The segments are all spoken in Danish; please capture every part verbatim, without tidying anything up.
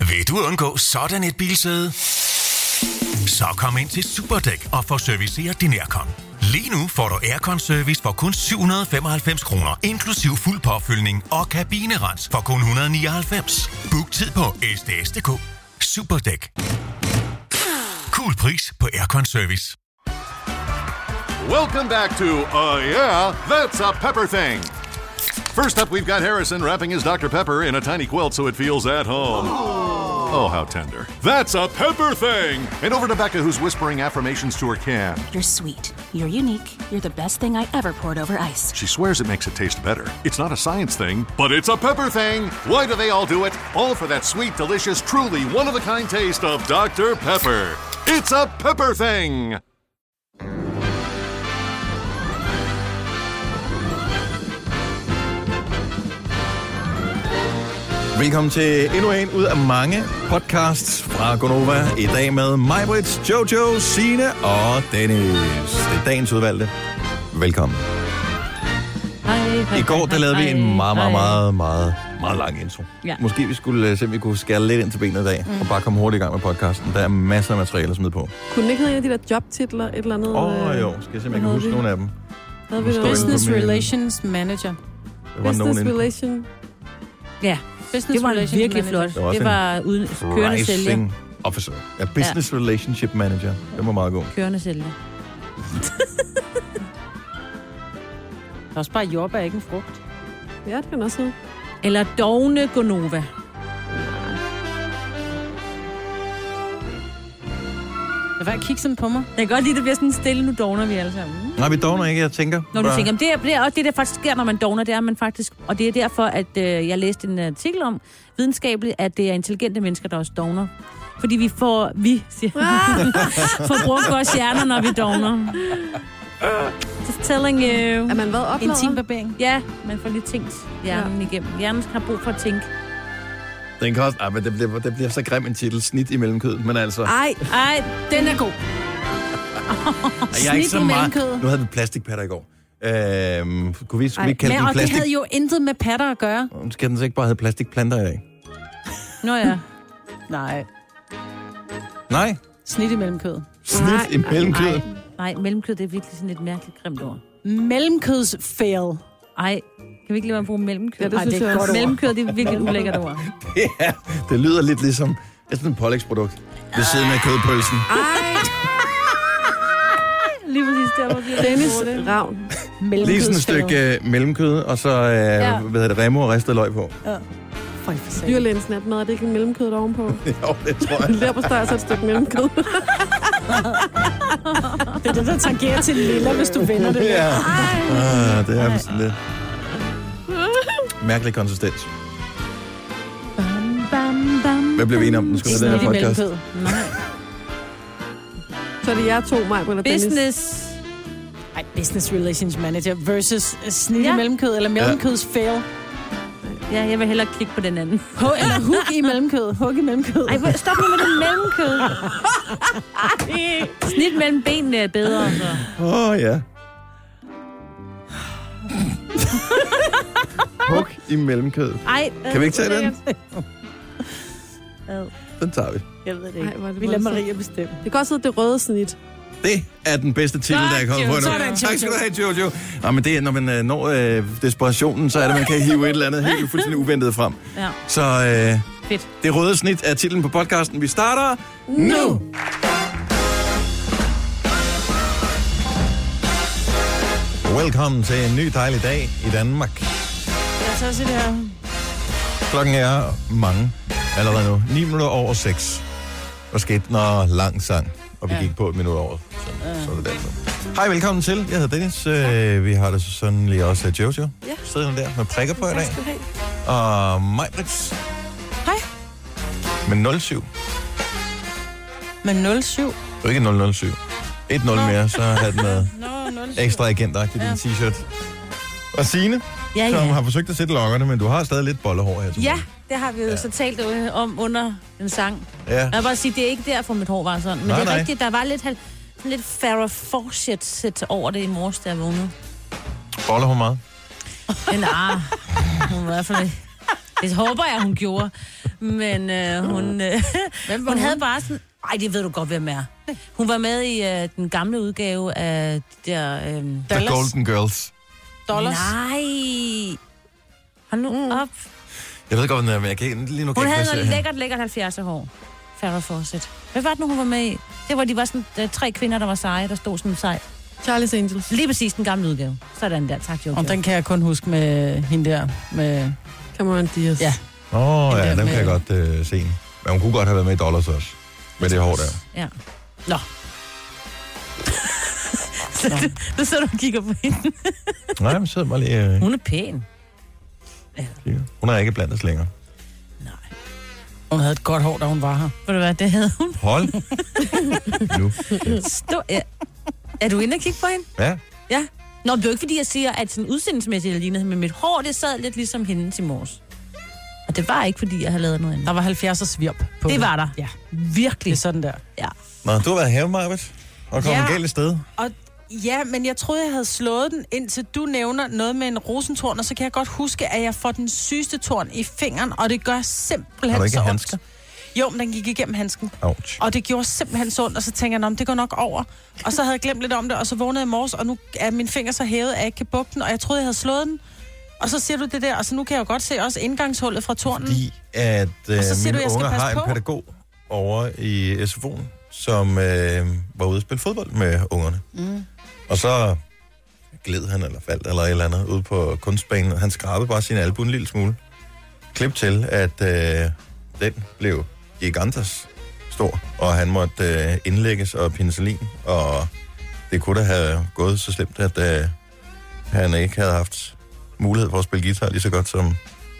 Vil du undgå sådan et bilsæde? Så kom ind til Superdæk og få serviceret din aircon. Lige nu får du aircon-service for kun syv hundrede og femoghalvfems kroner, inklusiv fuld påfyldning og kabinerens for kun et hundrede og nioghalvfems. Book tid på s d s punktum d k. Superdæk. Cool pris på aircon-service. Welcome back to, uh, yeah, that's a pepper thing. First up, we've got Harrison wrapping his Doctor Pepper in a tiny quilt so it feels at home. Oh, how tender. That's a pepper thing! And over to Becca, who's whispering affirmations to her can. You're sweet. You're unique. You're the best thing I ever poured over ice. She swears it makes it taste better. It's not a science thing, but it's a pepper thing! Why do they all do it? All for that sweet, delicious, truly one-of-a-kind taste of Doctor Pepper. It's a pepper thing! Velkommen til endnu en ud af mange podcasts fra Gonova. I dag med Majbrits, Jojo, Signe og Dennis. Det er dagens udvalgte. Velkommen. Hej, hej, I går der lavede hej, vi en meget, meget, hej. meget, meget, meget lang intro. Ja. Måske vi skulle se, om vi kunne skære lidt ind til benet i dag, mm. og bare komme hurtigt i gang med podcasten. Der er masser af materiale at smide på. Kunne den ikke have en af de der jobtitler, et eller andet? Åh oh, jo, skal jeg se, om jeg kan huske nogle af dem. Havde vi Måske noget? Business min- Relations Manager. Der var nogen Business inde på. relation. Ja, Business Det var Relations virkelig Manager. flot. Der var også Det var uden kørende sælger. Rising Officer. Ja, Business ja. Relationship Manager. Det var meget god. Kørende sælger. Der er også bare jordbær, ikke en frugt. Ja, det kan også hedde. Eller dogne Gonova. Jeg vil kigge sådan på mig. Jeg kan godt lide, det bliver sådan stille, nu dogner vi alle sammen. Nej, vi dogner ikke, jeg tænker. Når du bare- tænker, det er, det er også det, der faktisk sker, når man dogner, det er man faktisk, og det er derfor, at øh, jeg læste en artikel om videnskabeligt, at det er intelligente mennesker, der også dogner. Fordi vi får, vi siger, får brugt vores hjerner, når vi dogner. Just telling you. Er man hvad oplader? Intimbarbering. Ja, man får lige tænkt hjernen ja. igennem. Hjernen har brug for at tænke. Den kan også... Ah, men det, bliver, det bliver så grim en titel. Snit i mellemkødet, men altså... Ej, Ej, den er god. jeg er ikke snit så i meget... mellemkødet. Nu havde vi plastikpatter i går. Øhm, kunne vi, skulle Ej, vi ikke kalde Men, den og det plastik... havde jo intet med patter at gøre. Skal den så ikke bare hedde plastikplanter i dag? Nå ja. Nej. Nej. Snit i mellemkødet. Snit Nej, i mellemkødet. Nej, mellemkød, det er virkelig sådan et mærkeligt grimt ord. Mellemkødsfail. Ej, kan vi ikke lade være at bruge mellemkød? Ja, det Ej, synes det er jeg godt også. ord. Mellemkød, det er virkelig et ulækkert ord. Ja, det lyder lidt ligesom... Det er sådan et pålægsprodukt. Ved siden af kødpølsen. Lige præcis der, hvor vi er. Dennis Ravn. Lige sådan et stykke uh, mellemkød, og så uh, ja. hvad hedder det, remo og ristet løg på. Dyrlægens natmad, er det ikke en mellemkød ovenpå? Jo, det tror jeg. Lær på steg, så et stykke mellemkød. Det er det, der tangerer til lilla, hvis du vender det. Ja. Ah, det er sådan lidt... Mærkelig konsistens. Bam, bam, bam. Hvad blev vi enige om, den skulle have den her podcast? Nej. Så er det jer to, mig eller Dennis. Business. Ej, Business Relations Manager versus snit Ja. i mellemkød, eller mellemkødsfail. Ja, jeg vil hellere klikke på den anden. H- eller hook i mellemkød. Hook i mellemkød. Ej, hvor- stop nu med den mellemkød. Snit mellem benene er bedre. Så. Åh, oh, ja. Hug i mellemkød. Ej, Kan vi ikke tage den? Ad. Den tager vi. Jeg ved det Ej, ikke. hvor er det Vi lader voldsomt. Maria bestemme. Det kan også hedde det røde snit. Det er den bedste titel, der er kommet på nu. Sådan, Tak skal du have, Jojo. Nå, men det er, når man øh, når øh, desperationen, så er det, man kan hive et eller andet helt fuldstændig uventet frem. Ja, Så øh, fedt. det røde snit er titlen på podcasten. Vi starter nu! Velkommen til en ny dejlig dag i Danmark. Jeg tager sig det her. Klokken er mange allerede nu. ni minutter over seks. Der skete noget lang sang, og vi Ja. gik på et minut over. Så, så er det derfor. Hej, velkommen til. Jeg hedder Dennis. Øh, vi har det sådan lige også Jojo. Ja. Sidder der med prikker på i Tak dag. skal du have. Og Majbrits. Hej. Med nul syv. Med nul syv. Det er ikke nul nul syv. et nul mere, så har den været Nå, nul syv. ekstra agentagtigt i Ja. din t-shirt. Og Signe, Ja, som ja. har forsøgt at sætte lokkerne, men du har stadig lidt bollehår her. til Ja, morgen. det har vi jo Ja. ja. så talt øh, om under en sang. Ja. Jeg vil bare sige, det er ikke derfor, mit hår var sådan. Men Nej, det er nej. rigtigt, der var lidt, sådan lidt Farrah Fawcett over det i morges, da jeg vågnede. Boller hun meget? Men ah, hun var i hvert fald... Det håber jeg, hun gjorde. Men øh, hun, øh, Hvem var hun hun? havde bare sådan... Ej, det ved du godt, hvem er. Hun var med i øh, den gamle udgave af de der... Øh, The Dallas. Golden Girls. Dollars. Nej. Hold nu mm. op. Jeg ved godt, men jeg kan lige nu... Hun kan havde jeg noget ikke se- lækkert, lækkert halvfjerdser hår. Farrah Fawcett. Hvad var det nu, hun var med i? Det var, de var sådan uh, tre kvinder, der var seje, der stod sådan sej. Charlie's Angels. Lige præcis den gamle udgave. Sådan der, tak, Jojo. Og den kan jeg kun huske med hende der. Med... Cameron Diaz. Ja. Åh, oh, Den ja, der dem med- kan jeg godt øh, se. Men hun kunne godt have været med i Dollars også. Med det hår der. Ja. Nå. Så du, du sidder og kigger på hende. Nej, men sidder bare lige... Øh, Hun er pæn. kigger. Hun er ikke blandt os længere. Nej. Hun havde et godt hår, da hun var her. Ved du hvad, det havde hun. Hold nu. Stå, ja. Er du inde og kigge på hende? Ja. Ja. Nå, det er jo ikke, fordi jeg siger, at sådan udseendsmæssigt jeg lignede hende, men mit hår, det sad lidt ligesom hendes i morges. Og det var ikke, fordi jeg havde lavet noget andet. Der var halvfjerds svirp på Det var der. Ja, Virkelig. det er sådan der. Ja. Nå, du har været have, Majbert. Og kommet Ja. galt et sted. Og ja, men jeg troede, jeg havde slået den, indtil du nævner noget med en rosentorn, og så kan jeg godt huske, at jeg får den sygeste torn i fingeren, og det gør simpelthen Har du ikke så ondt. handsker? Jo, men den gik igennem handsken. Ouch. Og det gjorde simpelthen så ondt, og så tænker jeg, "Nå, men det går nok over." Og så havde jeg glemt lidt om det, og så vågnede jeg i morges, og nu er min finger så hævet, at jeg ikke kan bukke den, og jeg troede, jeg havde slået den. Og så siger du det der, og så nu kan jeg jo godt se også indgangshullet fra tornen. Fordi at øh, Og så siger mine du, jeg skal unger passe har en på. pædagog over i S F O'en, som øh, var ude at spille fodbold med ungerne. Mm. Og så gled han eller faldt eller et eller andet ude på kunstbanen, og han skrabede bare sin albu en lille smule. Klip til, at øh, den blev gigantes stor, og han måtte øh, indlægges og penicillin, og det kunne da have gået så slemt, at øh, han ikke havde haft mulighed for at spille guitar lige så godt, som,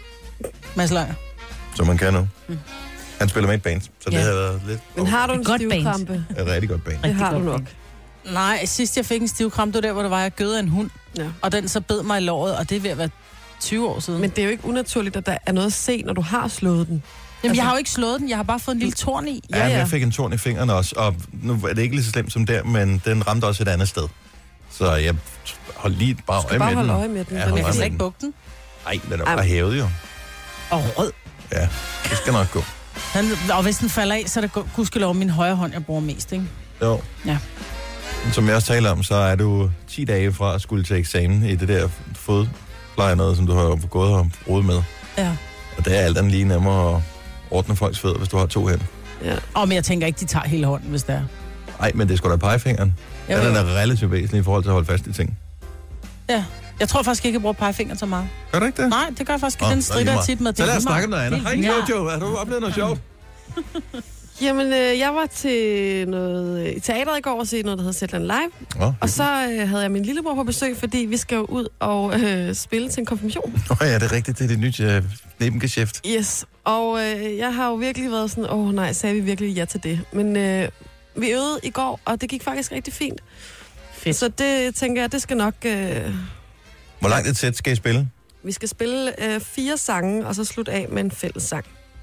Mads Langer. som man kan nu. Mm. Han spiller med et band, så det Ja. havde været lidt Men har du en Et godt band. stivkrampe? et rigtig godt band. Det har du godt nok. band. Nej, sidst jeg fik en stivkram, det var der, hvor det var, jeg gøde en hund, Ja. og den så bed mig i låret, og det er ved at være tyve år siden. Men det er jo ikke unaturligt, at der er noget at se, når du har slået den. Jamen, jeg har jo ikke slået den, jeg har bare fået en lille torn i. Ja, ja. Jeg fik en torn i fingrene også, og nu er det ikke lige så slemt som der, men den ramte også et andet sted. Så jeg holdt lige bare øje bare med holde den. øje med den. Ja, Den hold Jeg øje kan slet med ikke den. bukke den. Ej, den er Ej. bare hævet jo. Og rød. Ja, det skal nok gå. Han, og hvis den falder af, så er det gudskelov min højre hånd, jeg bruger mest, ikke? Jo. Ja. Som jeg også taler om, så er du ti dage fra at skulle til eksamen i det der fodpleje noget, som du har gået og rodet med. Ja. Og det er alt andet lige nemmere at ordne folks fødder, hvis du har to hænder. Ja. Og men jeg tænker ikke, de tager hele hånden, hvis det er. Nej, men det er sgu da pegefingeren. Jo, Den jo. er relativt væsentlig i forhold til at holde fast i ting. Ja. Jeg tror faktisk ikke, jeg bruger pegefingeren så meget. Gør du ikke det? Nej, det gør jeg faktisk Nå, ikke. Den så er det lige strider meget. tit med. Så lad os Det er snakke om noget andet. lige Hej, meget. Jojo. Har du oplevet noget sjovt? Jamen, øh, jeg var til noget øh, i teateret i går og se noget, der hedder Zetland Live. Nå, Og så øh, havde jeg min lillebror på besøg, fordi vi skal jo ud og øh, spille til en konfirmation. Nå ja, det er rigtigt. Det er det nye øh, nebengeschæft. Yes. Og øh, jeg har jo virkelig været sådan, åh oh, nej, sagde vi virkelig ja til det. Men øh, vi øvede i går, og det gik faktisk rigtig fint. Fedt. Så det tænker jeg, det skal nok... Øh, Hvor langt et sæt skal I spille? vi skal spille øh, fire sange, og så slutte af med en fælles sang.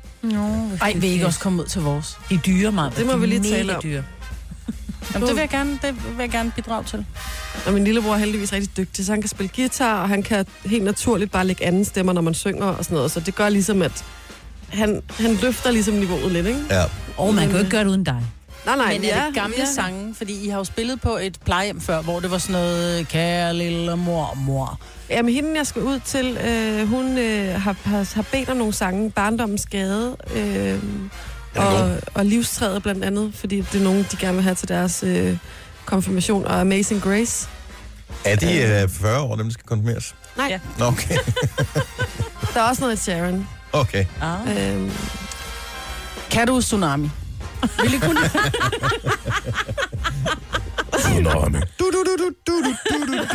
Ej, vil I ikke også komme ud til vores? De er dyre, meget. Det må De er vi lige mega tale om. dyre. Jamen, det vil jeg gerne, det vil jeg gerne bidrage til. Og min lillebror er heldigvis rigtig dygtig, så han kan spille guitar, og han kan helt naturligt bare lægge anden stemmer, når man synger og sådan noget. Så det gør ligesom, at han, han løfter ligesom niveauet lidt, ikke? Ja. Åh, oh, man kan jo ikke gøre det uden dig. Nej, nej, Men vi er det gamle vi sange? Fordi I har jo spillet på et plejehjem før, hvor det var sådan noget, kære lille mor, mor. Jamen, hende, jeg skal ud til, øh, hun øh, har, har, har bedt om nogle sange, Barndommens Gade, øh, og, og Livstræet blandt andet, fordi det er nogen, de gerne vil have til deres øh, konfirmation, og Amazing Grace. Er de øh, fyrre år, dem der skal konfirmeres? Nej, Ja. ja. Nå, okay. Der er også noget af Sharon. Okay. Ah. Øh, Kan du Tsunami? Vil I kunne? Tsunami. Du, du, du, du, du, du, du, du.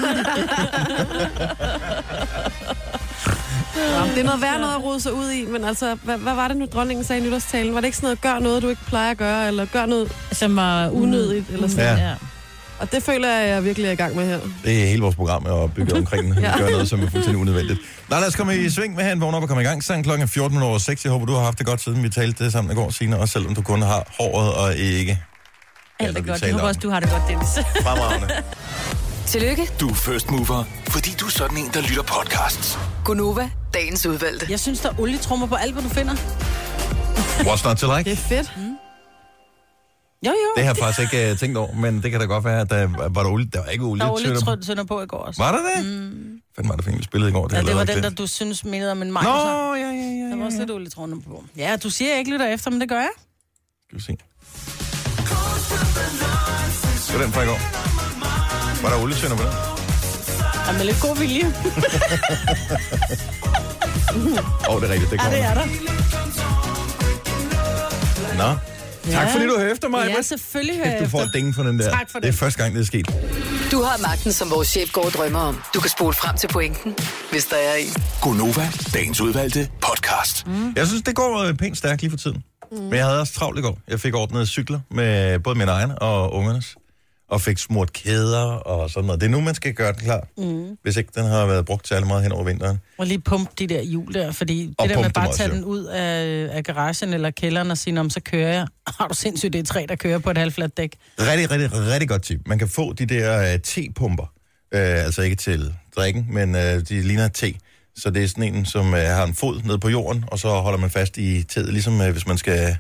det er noget værd noget at rode sig ud i, men altså, hvad, hvad var det nu, dronningen sagde i nytårstalen? Var det ikke sådan noget, gør noget, du ikke plejer at gøre, eller gør noget Som var unødigt, eller sådan? Ja. Ja. Og det føler jeg, jeg virkelig er i gang med her. Det er hele vores program er bygget omkring den. Ja. Vi gør noget, som er fuldstændig unødvendigt. Nå, lad os komme i sving med han, vågne op og komme i gang. Sang klokken fjorten over seks. Jeg håber, du har haft det godt, siden vi talte det sammen i går, Signe. Også selvom du kun har håret og ikke... Alt er vi godt. taler Jeg håber om. også, du har det godt, Dennis. Fremragende. Tillykke, Du er first mover, fordi du er sådan en, der lytter podcasts. Gunova, dagens udvalgte. Jeg synes, der er olietrummer på alt, hvad du finder. What's not to like? Det er fedt. Mm. Jo, jo. Det har jeg faktisk ikke uh, tænkt over, men det kan da godt være, at der var der olie. Der var ikke olie. Der var olietønder på i går også. Var der det? Mm. Fanden var det fint, vi spillede i går. Det, ja, det var den, det. der du synes mindede om en maj. Nå, ja, ja, ja. Der var også lidt olietønder på. Ja, du siger, jeg ikke lytter efter, men det gør jeg. Skal vi se. Det var den fra i går. Var der olietønder på den? Ja, med lidt god vilje. Åh, oh, det er rigtigt, det kommer. Ja, det er der. Nå. Tak Ja. fordi du hører efter mig. Ja, selvfølgelig hører jeg Du får efter. dængen for den der. Tak for det. Det er første gang, det er sket. Du har magten, som vores chef går og drømmer om. Du kan spole frem til pointen, hvis der er en. Gonova, dagens udvalgte podcast. Mm. Jeg synes, det går øh, pænt stærkt lige for tiden. Mm. Men jeg havde også travlt i går. Jeg fik ordnet cykler med både mine egne og ungernes. Og fik smurt kæder og sådan noget. Det er nu, man skal gøre den klar. Mm. Hvis ikke den har været brugt særlig meget hen over vinteren. Og lige pumpe de der hjul der, fordi Og det der med pumpe bare dem at tage også, den ud af, af garagen eller kælderen og sige, om så kører jeg. Har du sindssygt, det er træ, der kører på et halvfladt dæk. Rigtig, rigtig, rigtig godt tip. Man kan få de der uh, te-pumper. Uh, altså ikke til drikken, men uh, de ligner te. Så det er sådan en, som uh, har en fod nede på jorden, og så holder man fast i teet, ligesom uh, hvis man skal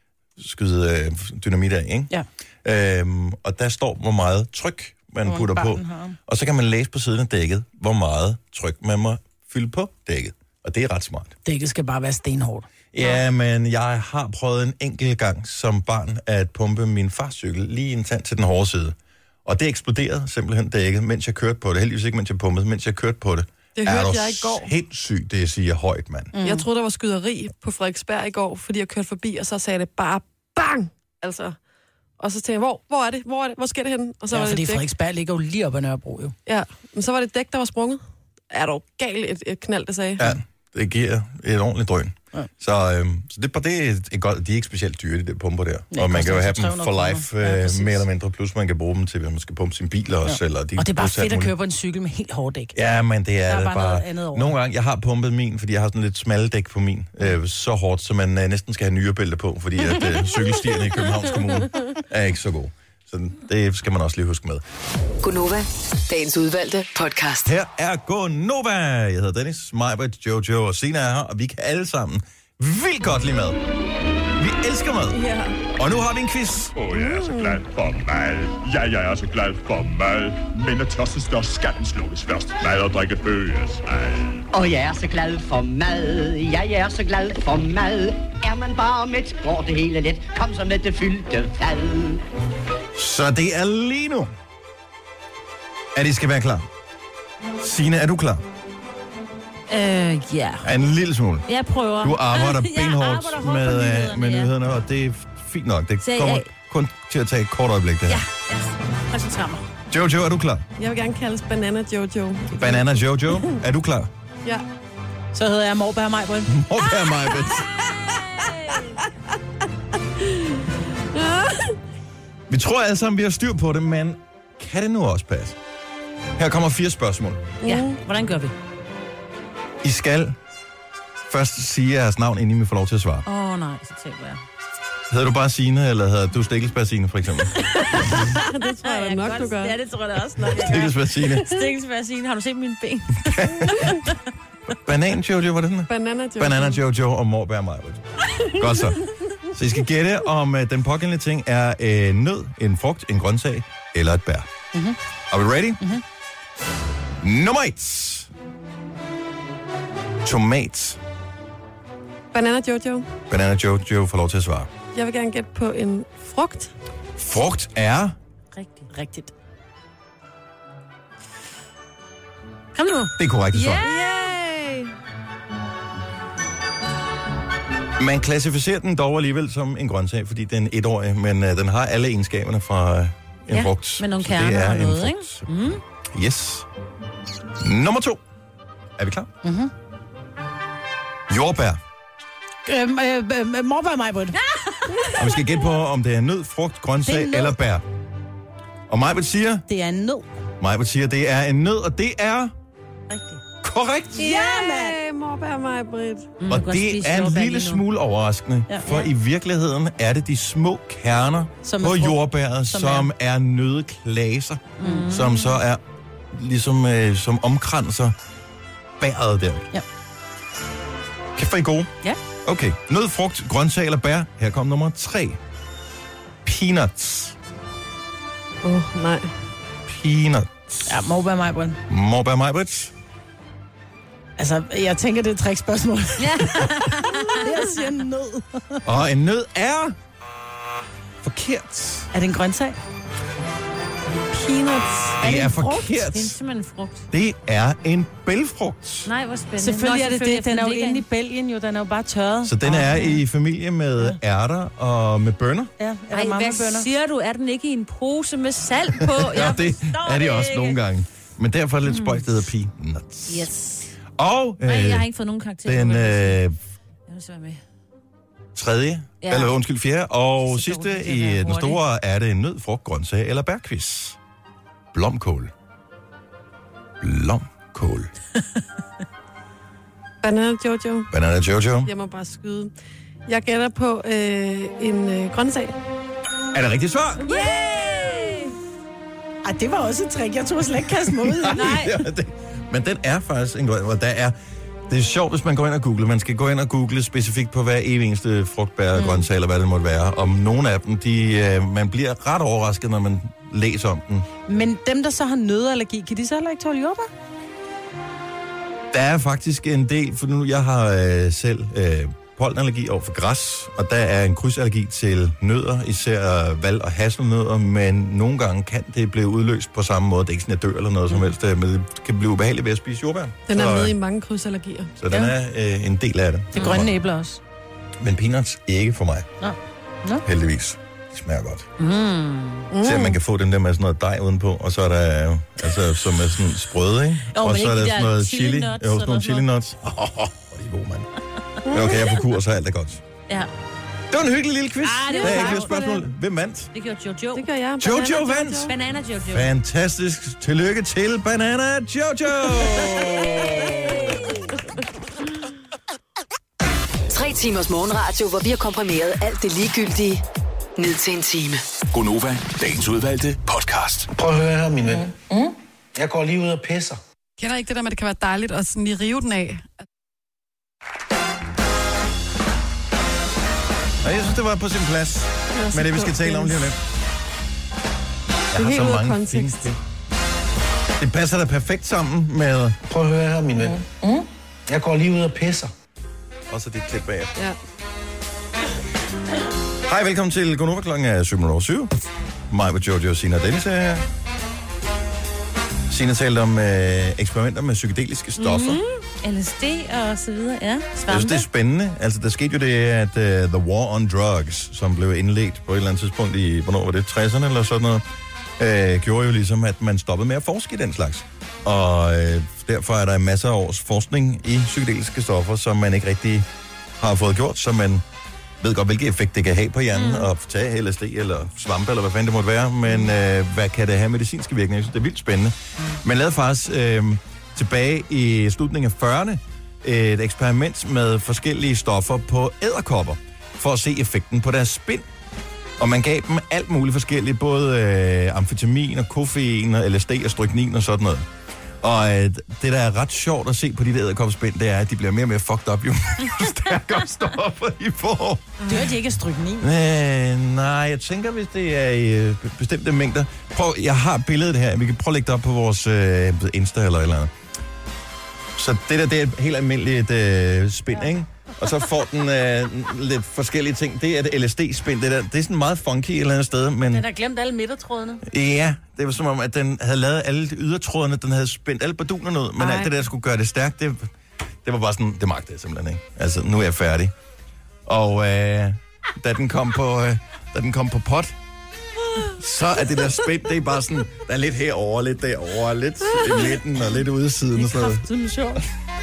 skyde uh, dynamit af, ikke? Ja. Øhm, og der står, hvor meget tryk man Hvor putter på. barnen har. Og så kan man læse på siden af dækket, hvor meget tryk man må fylde på dækket. Og det er ret smart. Dækket skal bare være stenhårdt. Ja, men jeg har prøvet en enkelt gang som barn at pumpe min fars cykel lige en tand til den hårde side. Og det eksploderede simpelthen dækket, mens jeg kørte på det. Heldigvis ikke, mens jeg pumpede, mens jeg kørte på det. Det hørte jeg i går. Er du sindssygt, det siger højt, mand. Mm. Jeg troede, der var skyderi på Frederiksberg i går, fordi jeg kørte forbi, og så sagde det bare bang! Altså, og så tænkte jeg, hvor, hvor er det? Hvor er det? Hvor sker det henne? Og så Ja, var det fordi et dæk. Frederiksberg ligger jo lige op ad Nørrebro, jo. Ja, men så var det et dæk, der var sprunget. Er dog galt et, et knald, det sagde. Ja, det giver et ordentligt drøn. Ja. Så, øhm, så det, det er et godt, de er ikke specielt dyre, de der pumper der. Ja, og man kan jo have koster dem tre for hundrede life, kroner. Ja, øh, præcis. mere eller mindre. Plus man kan bruge dem til, hvis man skal pumpe sine biler også. Ja. Eller de Og det er bare bruges til alt fedt at muligt. køre på en cykel med helt hårdt dæk. Ja, men det er, Der er det bare bare... noget andet over. Nogle gange, jeg har pumpet min, fordi jeg har sådan lidt smalle dæk på min. Øh, så hårdt, så man øh, næsten skal have nyrebælte på, fordi at øh, cykelstierne i Københavns Kommune er ikke så gode. Så det skal man også lige huske med. Gonova, dagens udvalgte podcast. Her er Gonova. Jeg hedder Dennis, Majbert, Jojo og Sina er her, og vi kan alle sammen vildt godt lide mad. Vi elsker mad. Ja. Og nu har vi en quiz. Åh, oh, jeg er så glad for mad. Ja, jeg er så glad for mad. Men at tørsten står, skal den slukkes først. Mad og drikke bøges mad. Og jeg er så glad for mad. Ja, jeg er så glad for mad. Er man bare mæt, går det hele let. Kom så med det fyldte fad. Så det er lige nu, at I skal være klar. Signe, er du klar? Øh, ja. En lille smule. Jeg prøver. Du arbejder Jeg benhårdt arbejder hårdt med, på øh, nyhederne, med ja. nyhederne, og det er fint nok. Det Så jeg- kommer kun til at tage et kort øjeblik, det her. Ja, ja. Præsentér mig. Jojo, er du klar? Jeg vil gerne kaldes Banana Jojo. Banana Jojo, er du klar? Ja. Så hedder jeg Morbær Majbrit. Morbær Majbrit. Vi tror alle sammen, vi har styr på det, men kan det nu også passe? Her kommer fire spørgsmål. Ja, hvordan gør vi? I skal først sige jeres navn, inden I får lov til at svare. Åh oh, nej, så tænker jeg. Hedder du bare Signe, eller hedder du Stikkelsberg Signe, for eksempel? Det tror jeg, jeg nok, du gør. Ja, det tror jeg da også nok, jeg gør. Stikkelsberg Signe. Stikkelsberg Signe. Har du set mine ben? Banan Jojo, var det sådan? Banana Jojo. Banana Jojo og Morbær Majbrit. Godt så. Så I skal gætte, om uh, den pågældende ting er en nød, en frugt, en grøntsag eller et bær. Mm-hmm. Er vi ready? Mm-hmm. Nummer et. Tomat. Banana Jojo. Banana Jojo får lov til at svare. Jeg vil gerne gætte på en frugt. Frugt er... Rigtigt. Rigtigt. Kom nu. Det er korrekt svar. Yay! Man klassificerer den dog alligevel som en grøntsag, fordi den er en etårig, men uh, den har alle egenskaberne fra uh, en Ja, frugt. med nogle Så det kerner er og en noget, frugt. ikke? Mm. Yes. Nummer to. Er vi klar? Mm-hmm. Jordbær. Øhm, øh, øh, Morbær Majbrit. Og vi skal gætte på, om det er nød, frugt, grøntsag nød. eller bær. Og Majbert siger, Det er en nød. Majbert siger, det er en nød, og det er Rigtigt. korrekt. Ja, mand! Morbær mig, Britt. Mm, Og du kan også det spise er en jordbær lille lige nu. smule overraskende, Ja. for i virkeligheden er det de små kerner Som er på frugt. jordbæret, som, Som som er, er nødklaser, mm. som så er ligesom øh, som omkranser bæret der. Ja. Kæft, hvor I er gode. Ja. Okay. Nød, frugt, grøntsag eller bær. Her kommer nummer tre. Peanuts. Åh, oh, nej. Peanuts. Ja, morbær Majbrit. Morbær Majbrit. Altså, jeg tænker, det er et trickspørgsmål. Ja. Jeg siger nød. Og en nød er... forkert. Er det en grøntsag? Peanuts. Det er, en forkert. frugt? Det er simpelthen en frugt. Det er en bælfrugt. Nej, hvor spændende. Selvfølgelig er det det. Den er jo ligger inde i Belgien, jo. Den er jo bare tørret. Så den er i familie med ærter og med bønner. Ja, er Ej, der hvad siger du? Er den ikke i en pose med salt på? Ja, det er det også ikke. nogle gange. Men derfor er det lidt spøjt, det hedder peanuts. Yes. Og øh, Nej, jeg har ikke fået nogen karakter. den øh, Jeg vil være med. tredje, Ja. eller undskyld, fjerde, og Så sidste dårligt, det i kan være den hurtigt. store er det nød, frugt, grøntsag eller bærquiz. Blomkål. Blomkål. Banana Jojo. Banana Jojo. Jeg må bare skyde. Jeg gætter på øh, en øh, grøntsag. Er det rigtigt svar? Yay! Ej, det var også et trick. Jeg tror slet ikke kaste mig ud. Nej. Ja, det, men den er faktisk en grøn, og der er... Det er sjovt, hvis man går ind og googler. Man skal gå ind og google specifikt på hver eneste frugt, bær, mm. grøntsag, eller hvad det måtte være. Om nogle af dem, de, øh, man bliver ret overrasket, når man læser om den. Men dem, der så har nøddeallergi, kan de så heller ikke tåle jordbær? Der er faktisk en del, for nu jeg har øh, selv øh, pollenallergi over for græs, og der er en krydsallergi til nødder, især valg- og hasselnødder, men nogle gange kan det blive udløst på samme måde. Det er ikke sådan, at jeg dør eller noget som helst, men det kan blive ubehageligt ved at spise jordbær. Den er så, med i mange krydsallergier. Så den er øh, en del af det. Det grønne æbler også. Men peanuts ikke for mig. Nå. Nå. Heldigvis. De smager godt. Mm. Mm. Så man kan få den der med sådan noget dej udenpå, og så er der, øh, altså, som er sådan sprøde, ikke? Jo, og men så ikke er der de sådan der noget chili chili. nuts Jo, eller sådan nogle sådan chili nuts. Åh, oh, oh, de er gode, mand. Men okay, jeg er på kur, så alt er godt. Ja. Det var en hyggelig lille quiz. Ah, det der var er ikke tak flere spørgsmål. Hvem vandt? Det gjorde Jojo. Det gør jeg. Jojo Banana vandt. Banana Jojo. Fantastisk. Tillykke til Banana Jojo. Tre timers morgenradio, hvor vi har komprimeret alt det ligegyldige ned til en time. Gonova, dagens udvalgte podcast. Prøv at høre her, min ven. Mm. Jeg går lige ud og pisser. Kender ikke det der med, at det kan være dejligt at sådan lige rive den af? Og jeg synes, det var på sin plads. Men det, vi skal tale om lige om lidt. Jeg har helt så ude af mange kontekst. fine ting. Det passer da perfekt sammen med... Prøv at høre her, min ven. Mm. Jeg går lige ud og pisser. Og så dit klip bagefter. Ja. Hej, velkommen til Gonova. Klokken er syv over syv. Mig med Jojo og Sina Dennis er her. Sina talte om øh, eksperimenter med psykedeliske stoffer. Mm-hmm. L S D og så videre, ja. Jeg Svampe. synes, det er spændende. Altså, der skete jo det, at uh, The War on Drugs, som blev indledt på et eller andet tidspunkt i, hvornår var det, tresserne eller sådan noget, øh, gjorde jo ligesom, at man stoppede med at forske i den slags. Og øh, derfor er der en masse års forskning i psykedeliske stoffer, som man ikke rigtig har fået gjort, så man ved godt, hvilken effekt det kan have på hjernen, mm. at tage L S D eller svampe, eller hvad fanden det måtte være, men øh, hvad kan det have medicinske virkninger? Jeg synes, det er vildt spændende. Man lavede faktisk øh, tilbage i slutningen af fyrrerne et eksperiment med forskellige stoffer på edderkopper, for at se effekten på deres spind. Og man gav dem alt muligt forskelligt, både øh, amfetamin og koffein og L S D og stryknin og sådan noget. Og øh, det, der er ret sjovt at se på de der edderkopspind, det er, at de bliver mere og mere fucked up, jo stærkere stoffer de får. Det er de ikke stryknin. Øh, nej, jeg tænker, hvis det er i øh, bestemte mængder. Prøv, jeg har billedet her. Vi kan prøve at lægge det op på vores øh, Insta eller et eller andet. Så det der, det er et helt almindeligt øh, spind, ikke? Og så får den øh, lidt forskellige ting. Det er et L S D-spind. Det, der, det er sådan meget funky et eller andet sted, men... Den har glemt alle midtertrådene. Ja, det var som om, at den havde lavet alle de ydertrådene, den havde spændt alle bardunerne ud, men Ej. alt det der skulle gøre det stærkt, det, det var bare sådan, det magtede jeg simpelthen ikke. Altså, nu er jeg færdig. Og øh, da den kom på, øh, da den kom på pot, så er det der spændt, det er bare sådan, der er lidt herover, lidt derover, lidt i midten og lidt ude i siden og sådan noget. Det er sjovt.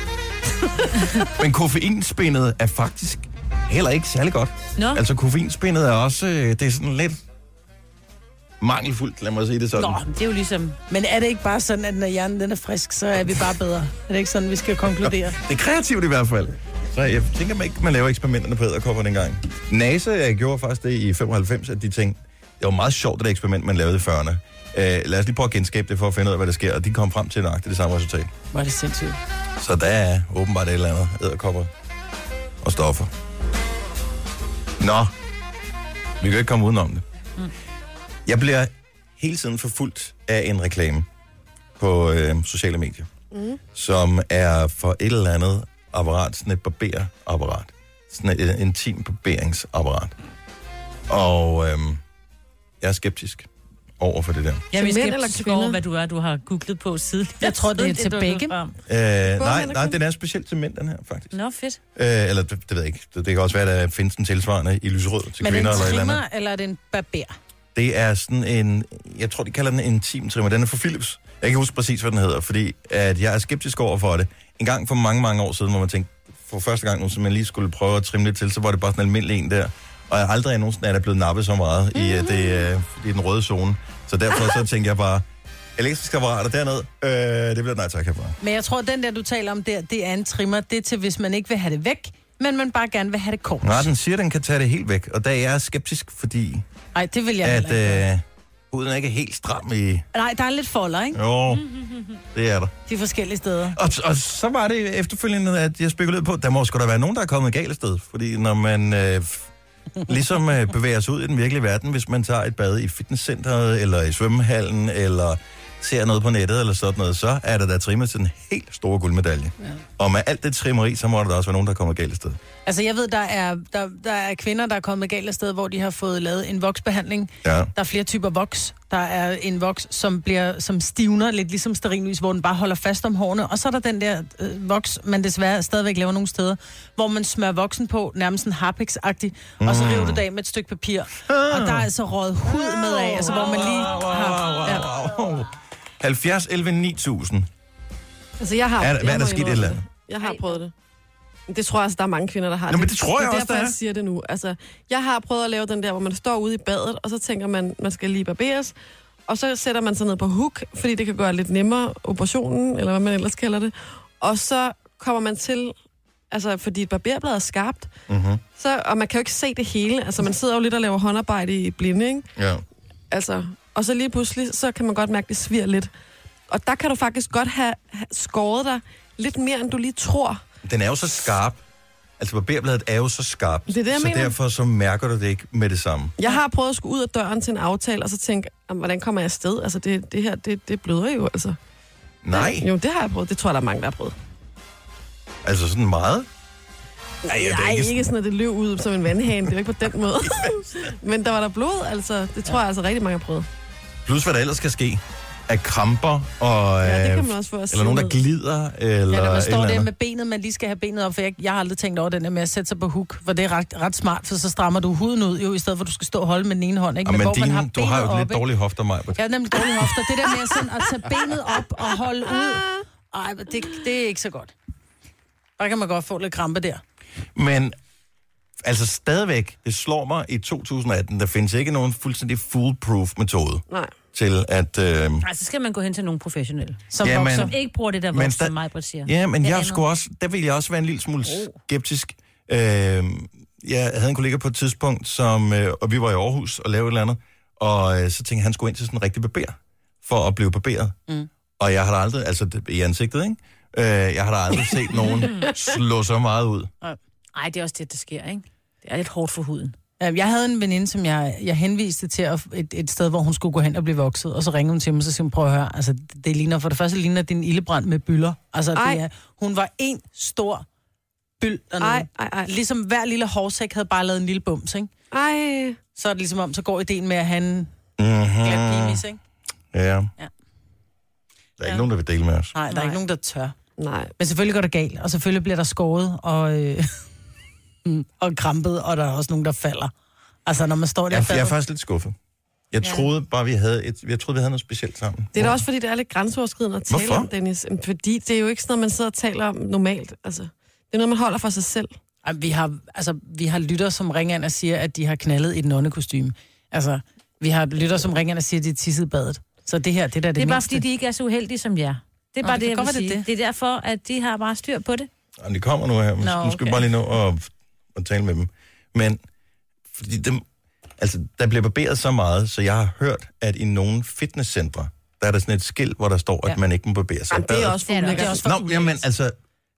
Men koffeinspindet er faktisk heller ikke særlig godt. Nå. Altså koffeinspindet er også, øh, det er sådan lidt mangelfuldt, lad mig sige det sådan. Nå, det er jo ligesom... Men er det ikke bare sådan, at når hjernen den er frisk, så er vi bare bedre? Er det ikke sådan, vi skal konkludere? Det er kreativt i hvert fald. Så jeg tænker man ikke, man laver eksperimenterne på edderkopper dengang. NASA gjorde faktisk det i femoghalvfems, at de tænkte, det var meget sjovt, det der eksperiment, man lavede i fyrrerne. Øh, lad os lige prøve at genskabe det for at finde ud af, hvad der sker, og de kom frem til nøjagtigt det samme resultat. Var det sindssygt. Så der er åbenbart et eller andet edderkopper og stoffer. Nå, vi kan ikke komme udenom det. Mm. Jeg bliver hele tiden forfulgt af en reklame på øh, sociale medier, mm. som er for et eller andet apparat, sådan et barberapparat. Sådan et, et intim barberingsapparat. Og øh, jeg er skeptisk over for det der. Jeg er skeptisk over, hvad du er, du har googlet på siden. Jeg tror, det er til begge. Øh, nej, nej, den er specielt til mænd, den her, faktisk. Nå, fedt. Øh, eller, det, det ved jeg ikke. Det, det kan også være, at der findes en tilsvarende i lyserød til Men kvinder eller et eller trimmer, andet. eller er det en barber? Det er sådan en, jeg tror, de kalder den en intim trimmer. Den er fra Philips. Jeg kan ikke huske præcis, hvad den hedder, fordi at jeg er skeptisk over for det. En gang for mange, mange år siden, hvor man tænkte, for første gang nu, som man lige skulle prøve at trimme lidt til, så var det bare sådan en almindelig en der. Og jeg aldrig nogensinde er der blevet nappet så meget mm-hmm. i, det, uh, i den røde zone. Så derfor så tænkte jeg bare, elektriske apparater dernede, øh, det bliver nej tak herfra. Men jeg tror, at den der, du taler om der, det er en trimmer. Det er til, hvis man ikke vil have det væk, men man bare gerne vil have det kort. Nej, den siger, at den kan tage det helt væk. Og der er jeg skeptisk, fordi Ej, det vil jeg at øh, huden ikke er helt stram i... Nej, der er lidt folder, ikke? Jo, det er der. De forskellige steder. Og, og så var det efterfølgende, at jeg spekulerede på, der må sgu da være nogen, der er kommet galt sted. Fordi når man øh, ligesom øh, bevæger sig ud i den virkelige verden, hvis man tager et bad i fitnesscenteret, eller i svømmehallen, eller ser noget på nettet, eller sådan noget, så er der da trimmet til den helt store guldmedalje. Ja. Og med alt det trimmeri, så må der da også være nogen, der er kommet galt sted. Altså, jeg ved, der er, der, der er kvinder, der er kommet galt af sted, hvor de har fået lavet en voksbehandling. Ja. Der er flere typer voks. Der er en voks, som bliver som stivner, lidt ligesom stearinlys, hvor den bare holder fast om hårene. Og så er der den der øh, voks, man desværre stadigvæk laver nogle steder, hvor man smører voksen på, nærmest en harpiks-agtig, mm. og så river du det af med et stykke papir. Ah. Og der er altså røget hud med af, altså hvor man lige har... Ja. halvfjerds elleve ni tusind. Altså, jeg har... Er, jeg hvad er der sket et eller andet? Jeg har prøvet det. Det tror jeg altså, der er mange kvinder, der har. Nå, men det tror jeg det er også, derfor, der er. jeg siger det nu. Altså, jeg har prøvet at lave den der, hvor man står ude i badet, og så tænker man, man skal lige barberes, og så sætter man sig ned på hook, fordi det kan gøre lidt nemmere operationen, eller hvad man ellers kalder det. Og så kommer man til, altså, fordi et barberblad er skarpt, mm-hmm. så, og man kan jo ikke se det hele. Altså, man sidder jo lidt og laver håndarbejde i blinde, ikke? Ja. Altså, og så lige pludselig, så kan man godt mærke, det sviger lidt. Og der kan du faktisk godt have, have skåret dig lidt mere, end du lige tror. Den er jo så skarp. Altså, barberbladet er jo så skarpt. Det er det, jeg så mener. derfor så mærker du det ikke med det samme. Jeg har prøvet at skulle ud af døren til en aftale, og så tænke, hvordan kommer jeg afsted? Altså, det, det her, det, det bløder jo, altså. Nej. Det, jo, det har jeg prøvet. Det tror jeg, der er mange, der har prøvet. Altså, sådan meget? Nej, jeg Nej ikke, ikke sådan, at det løb ud som en vandhane. Det er ikke på den måde. Men der var der blod, altså. Det tror jeg altså rigtig mange har prøvet. Plus, hvad der ellers skal ske. Af kramper, og, ja, det kan man også få eller nogen, der glider, eller... Ja, når man står der eller med benet, man lige skal have benet op, for jeg, jeg har aldrig tænkt over den der med at sætte sig på hook, for det er ret, ret smart, for så strammer du huden ud, jo, i stedet for at du skal stå og holde med den ene hånd, ikke? Ja, men hvor din, man har du har jo op, lidt dårlige hofter, Maja. Jeg har nemlig dårlige hofter. Det der med sådan at tage benet op og holde ud, ej, det, det er ikke så godt. Der kan man godt få lidt krampe der. Men altså stadigvæk, det slår mig i to tusind atten, der findes ikke nogen fuldstændig foolproof metode. Nej. Til at... Øh... Nej, så skal man gå hen til nogle professionelle, som, ja, men, som ikke bruger det der voks, som mig siger. Ja, men det jeg skulle også, der ville jeg også være en lille smule oh. skeptisk. Øh, jeg havde en kollega på et tidspunkt, som, øh, og vi var i Aarhus og lavede et eller andet, og øh, så tænkte jeg, han skulle ind til sådan en rigtig barber, for at blive barberet. Mm. Og jeg har da aldrig, altså i ansigtet, ikke? Øh, jeg har da aldrig set nogen slå så meget ud. Nej, det er også det, der sker, ikke? Det er lidt hårdt for huden. Jeg havde en veninde, som jeg, jeg henviste til at, et, et sted, hvor hun skulle gå hen og blive vokset, og så ringede hun til mig, og så siger hun, prøv at høre, altså det ligner, for det første ligner din ildebrand med byller. Altså det er, hun var en stor byld dernede. Ej, ej, ej. Ligesom hver lille hårsæk havde bare lavet en lille bums, ikke? Ej. Så er det ligesom om, så går ideen med at have en mm-hmm. glat penis, ikke? Ja. ja. Der er ja. ikke nogen, der vil dele med os. Nej, der er Nej. ikke nogen, der tør. Nej. Men selvfølgelig går det galt, og selvfølgelig bliver der skåret, og, øh, og krampet, og der er også nogen, der falder. Altså, når man står der... Jeg, jeg er faktisk lidt skuffet. Jeg ja. troede bare, vi havde et, jeg troede, vi havde noget specielt sammen. Det er da også, fordi det er lidt grænseoverskridende at tale Hvorfor? om, Dennis. Fordi det er jo ikke sådan noget, man sidder og taler om normalt. Altså, det er noget, man holder for sig selv. Ej, vi har, altså, vi har lytter, som ringer ind og siger, at de har knaldet i et nonnekostyme. Altså, vi har lytter, som ringer ind og siger, at de er tisset i badet. Så det her, det der er det Det er bare, mindste. fordi de ikke er så uheldige som jer. Det er Nå, bare det det, kan jeg godt vil være, sige. det Det. det er derfor, at de har bare styr på det. Jamen, de kommer nu her. Nu Nå, skal okay. vi bare lige nå og, og tale med dem. Men, fordi dem, altså, der bliver barberet så meget, så jeg har hørt, at i nogle fitnesscentre, der er der sådan et skilt, hvor der står, ja. at man ikke må barbere sig. Jamen, det er også for det er også for Nå, jamen, altså,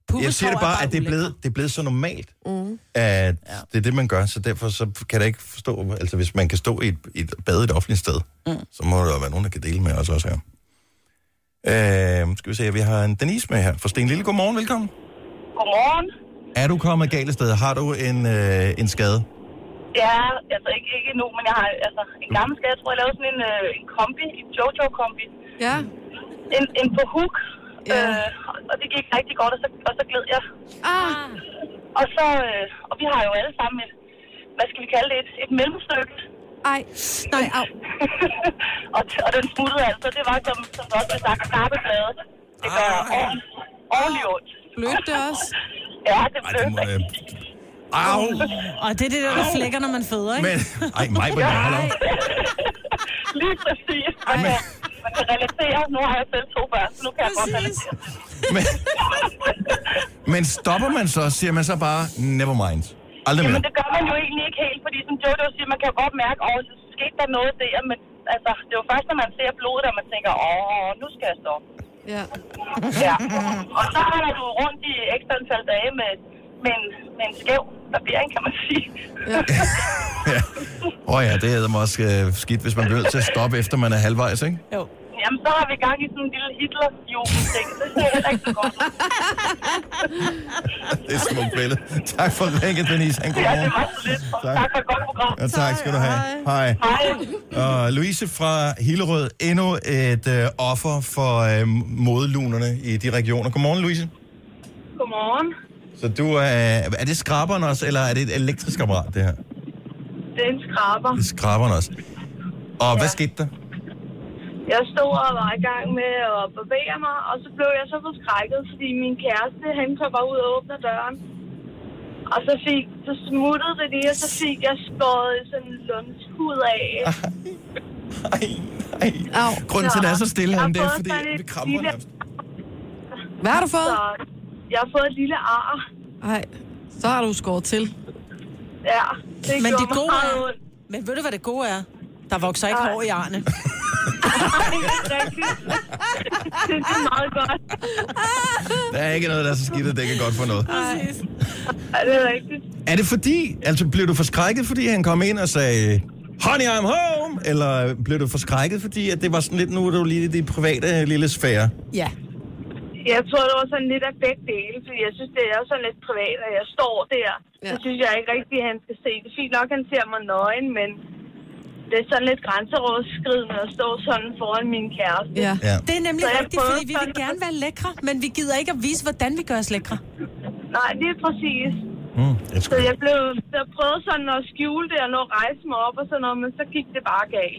Jeg siger det bare, at det er, blevet, det er blevet så normalt, mm. at ja. det er det, man gør, så derfor så kan jeg ikke forstå, altså hvis man kan stå i et, i et bad et offentligt sted, mm. så må der være nogen, der kan dele med os også her. Øh, skal vi se, vi har en Denise med her fra Stenlille. Godmorgen, velkommen. Godmorgen. Er du kommet galt sted? Har du en, øh, en skade? Ja, altså ikke, ikke endnu, men jeg har altså en gammel skade. Jeg tror, jeg lavede sådan en, øh, en kombi, en Jojo-kombi. Ja. En, en på hook, ja. øh, og det gik rigtig godt, og så, og så gled jeg. Ah. Og så, øh, og vi har jo alle sammen et, hvad skal vi kalde det, et, et mellemstykke. Ej, nej, au. og, og den smuttede altså, det var som, som også blev sagt, skarpeblade. Det gør ordentligt, ordentligt ondt. Blødt det også? Ja, det blødt. Ej, det må, øh... Au! Og det er det der, der flækker, når man føder, ikke? Men, ej, mig, hvor jeg holder. Lige præcis. Man kan, man kan relatere. Nu har jeg selv to børn, så nu kan præcis. Jeg godt relatere. Men, men stopper man så, siger man så bare, never mind. Aldrig mere. Jamen, det gør man jo egentlig ikke helt, fordi som Jojo siger, man kan jo godt mærke, at så skete der noget der, men altså, det er jo først, når man ser blodet, at man tænker, åh, nu skal jeg stoppe. Ja. Ja. Og så har du rundt i ekstra antal dage med, med, en, med en skæv barbering, kan man sige. Ja. ja. Åh oh ja, det er også øh, skidt, hvis man bliver nødt til at stoppe, efter man er halvvejs, ikke? Jo. Jamen, så har vi gang i sådan en lille Hitler-jubel-ting. Det ser heller ikke så godt. Det er smukt billede. Tak for ringet, Denise. En god ja, morgen. det var så lidt. Tak. tak for et godt program. Ja, tak skal du have. Hej. Hej. Og Louise fra Hillerød, endnu et øh, offer for øh, modelunerne i de regioner. Godmorgen, Louise. Godmorgen. Så du er... Øh, er det skraberen også, eller er det et elektrisk apparat, det her? Det er en skraber. Det er skraberen også. Og ja. Hvad skete der? Jeg stod og var i gang med at barbere mig, og så blev jeg så forskrækket, fordi min kæreste, han kom bare ud og åbner døren. Og så fik, så smuttede det lige, og så fik jeg skåret sådan en lundshud af. Ej, ej. Au. Grunden til, at det er så stille herinde, det er, fordi vi krammer lille... nærmest. Hvad har du fået? Så jeg har fået et lille ar. Ej, så har du skåret til. Ja, det Men gjorde det gode mig er, men ved du, hvad det gode er? Der vokser ikke hår i arne. Nej, det er rigtigt. Det er meget godt. Der er ikke noget, der er så skidt, at det ikke er godt for noget. Præcis. Ja, det er rigtigt. Er det fordi, altså blev du forskrækket, fordi han kom ind og sagde, honey, I'm home? Eller blev du forskrækket, fordi at det var sådan lidt, nu er du lige i de private lille sfære? Ja. Jeg tror, det var sådan lidt af begge dele, fordi jeg synes, det er sådan lidt privat, at jeg står der. Ja. Så synes jeg ikke rigtigt, at han skal se. Det er fint nok, at han ser mig nøgen, men det er sådan lidt grænseoverskridende at stå sådan foran min kæreste. Ja. Ja. Det er nemlig rigtigt, fordi vi vil gerne være lækre, men vi gider ikke at vise, hvordan vi gør os lækre. Nej, det er præcis. Mm, så jeg blev, så jeg prøvede sådan at skjule det og nå at rejse mig op og sådan noget, men så gik det bare galt.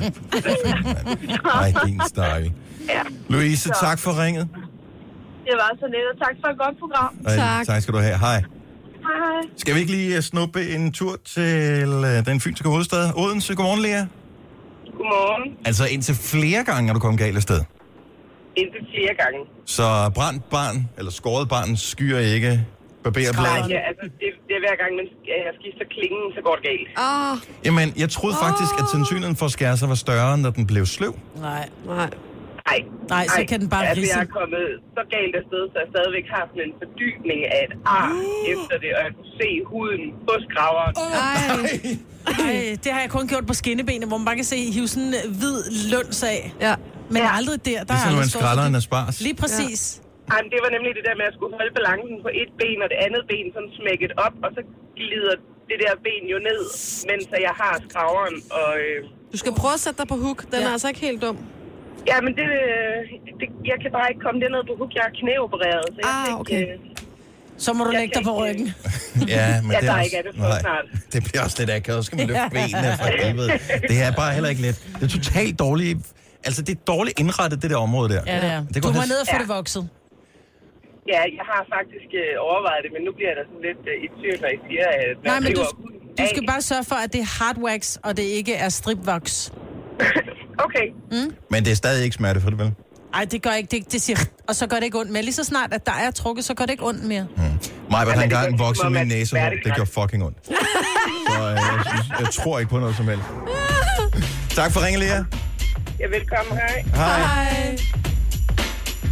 Nej, din stakke. Ja. Louise, så. Tak for ringet. Det var så lidt, og tak for et godt program. Ej, tak. Tak skal du have. Hej. Hej. Skal vi ikke lige snuppe en tur til uh, den fynske hovedstad, Odense? Godmorgen, Lea. Godmorgen. Altså indtil flere gange er du kommet galt af sted? Indtil flere gange. Så brændt barn, eller skåret barn, skyer ikke barberbladet? Nej, ja, altså det, det er hver gang, man jeg skifter klingen, så går det galt. Ah. Jamen, jeg troede oh. faktisk, at sandsynligheden for at skære sig var større, når den blev sløv. Nej, nej. Nej, nej, så kan den bare altså, risse. jeg er kommet så galt afsted, så jeg stadigvæk har sådan en fordybning af et ar uh. efter det, og jeg kunne se huden på skraveren. Oh. Ej. Ej, det har jeg kun gjort på skinnebenet, hvor man bare kan se hive sådan en hvid løns af. Ja. Men ja. aldrig der. Der det er sådan, man skræller en asparges. Lige præcis. Ja. Jamen, det var nemlig det der med, at jeg skulle holde balancen på et ben, og det andet ben sådan smækket op, og så glider det der ben jo ned, mens jeg har skraveren. Og, øh... Du skal prøve at sætte dig på hook. Den ja. er altså ikke helt dum. Ja, men det, det, jeg kan bare ikke komme derned på hook. Jeg er knæopereret, så jeg ah, okay. ikke... Så må du lægge dig på ryggen. Ja, men ja, det er der også... ikke er det for snart. Det bliver også lidt akavet. Så skal man løfte benene fra helvede. Det er bare heller ikke let. Det er totalt dårligt. Altså, det er dårligt indrettet, det der område der. Ja, det er. Det du må have... ned og få ja. det vokset. Ja, jeg har faktisk øh, overvejet det, men nu bliver der sådan lidt øh, i tvivl, når I siger, at... Nej, men du, du skal bare sørge for, at det er hardwax, og det ikke er stripvox. Okay. Mm? Men det er stadig ikke smertefrit, vel? Nej, det gør ikke. Det, det siger, og så gør det ikke ondt mere. Lige så snart, at der er trukket, så gør det ikke ondt mere. Mm. Maja, har engang vokset min næsehår. Det gjorde fucking ondt. Så øh, jeg, jeg, jeg tror ikke på noget som helst. Tak for ringen, Lea. Ja, velkommen. Hej. Hej. Hej.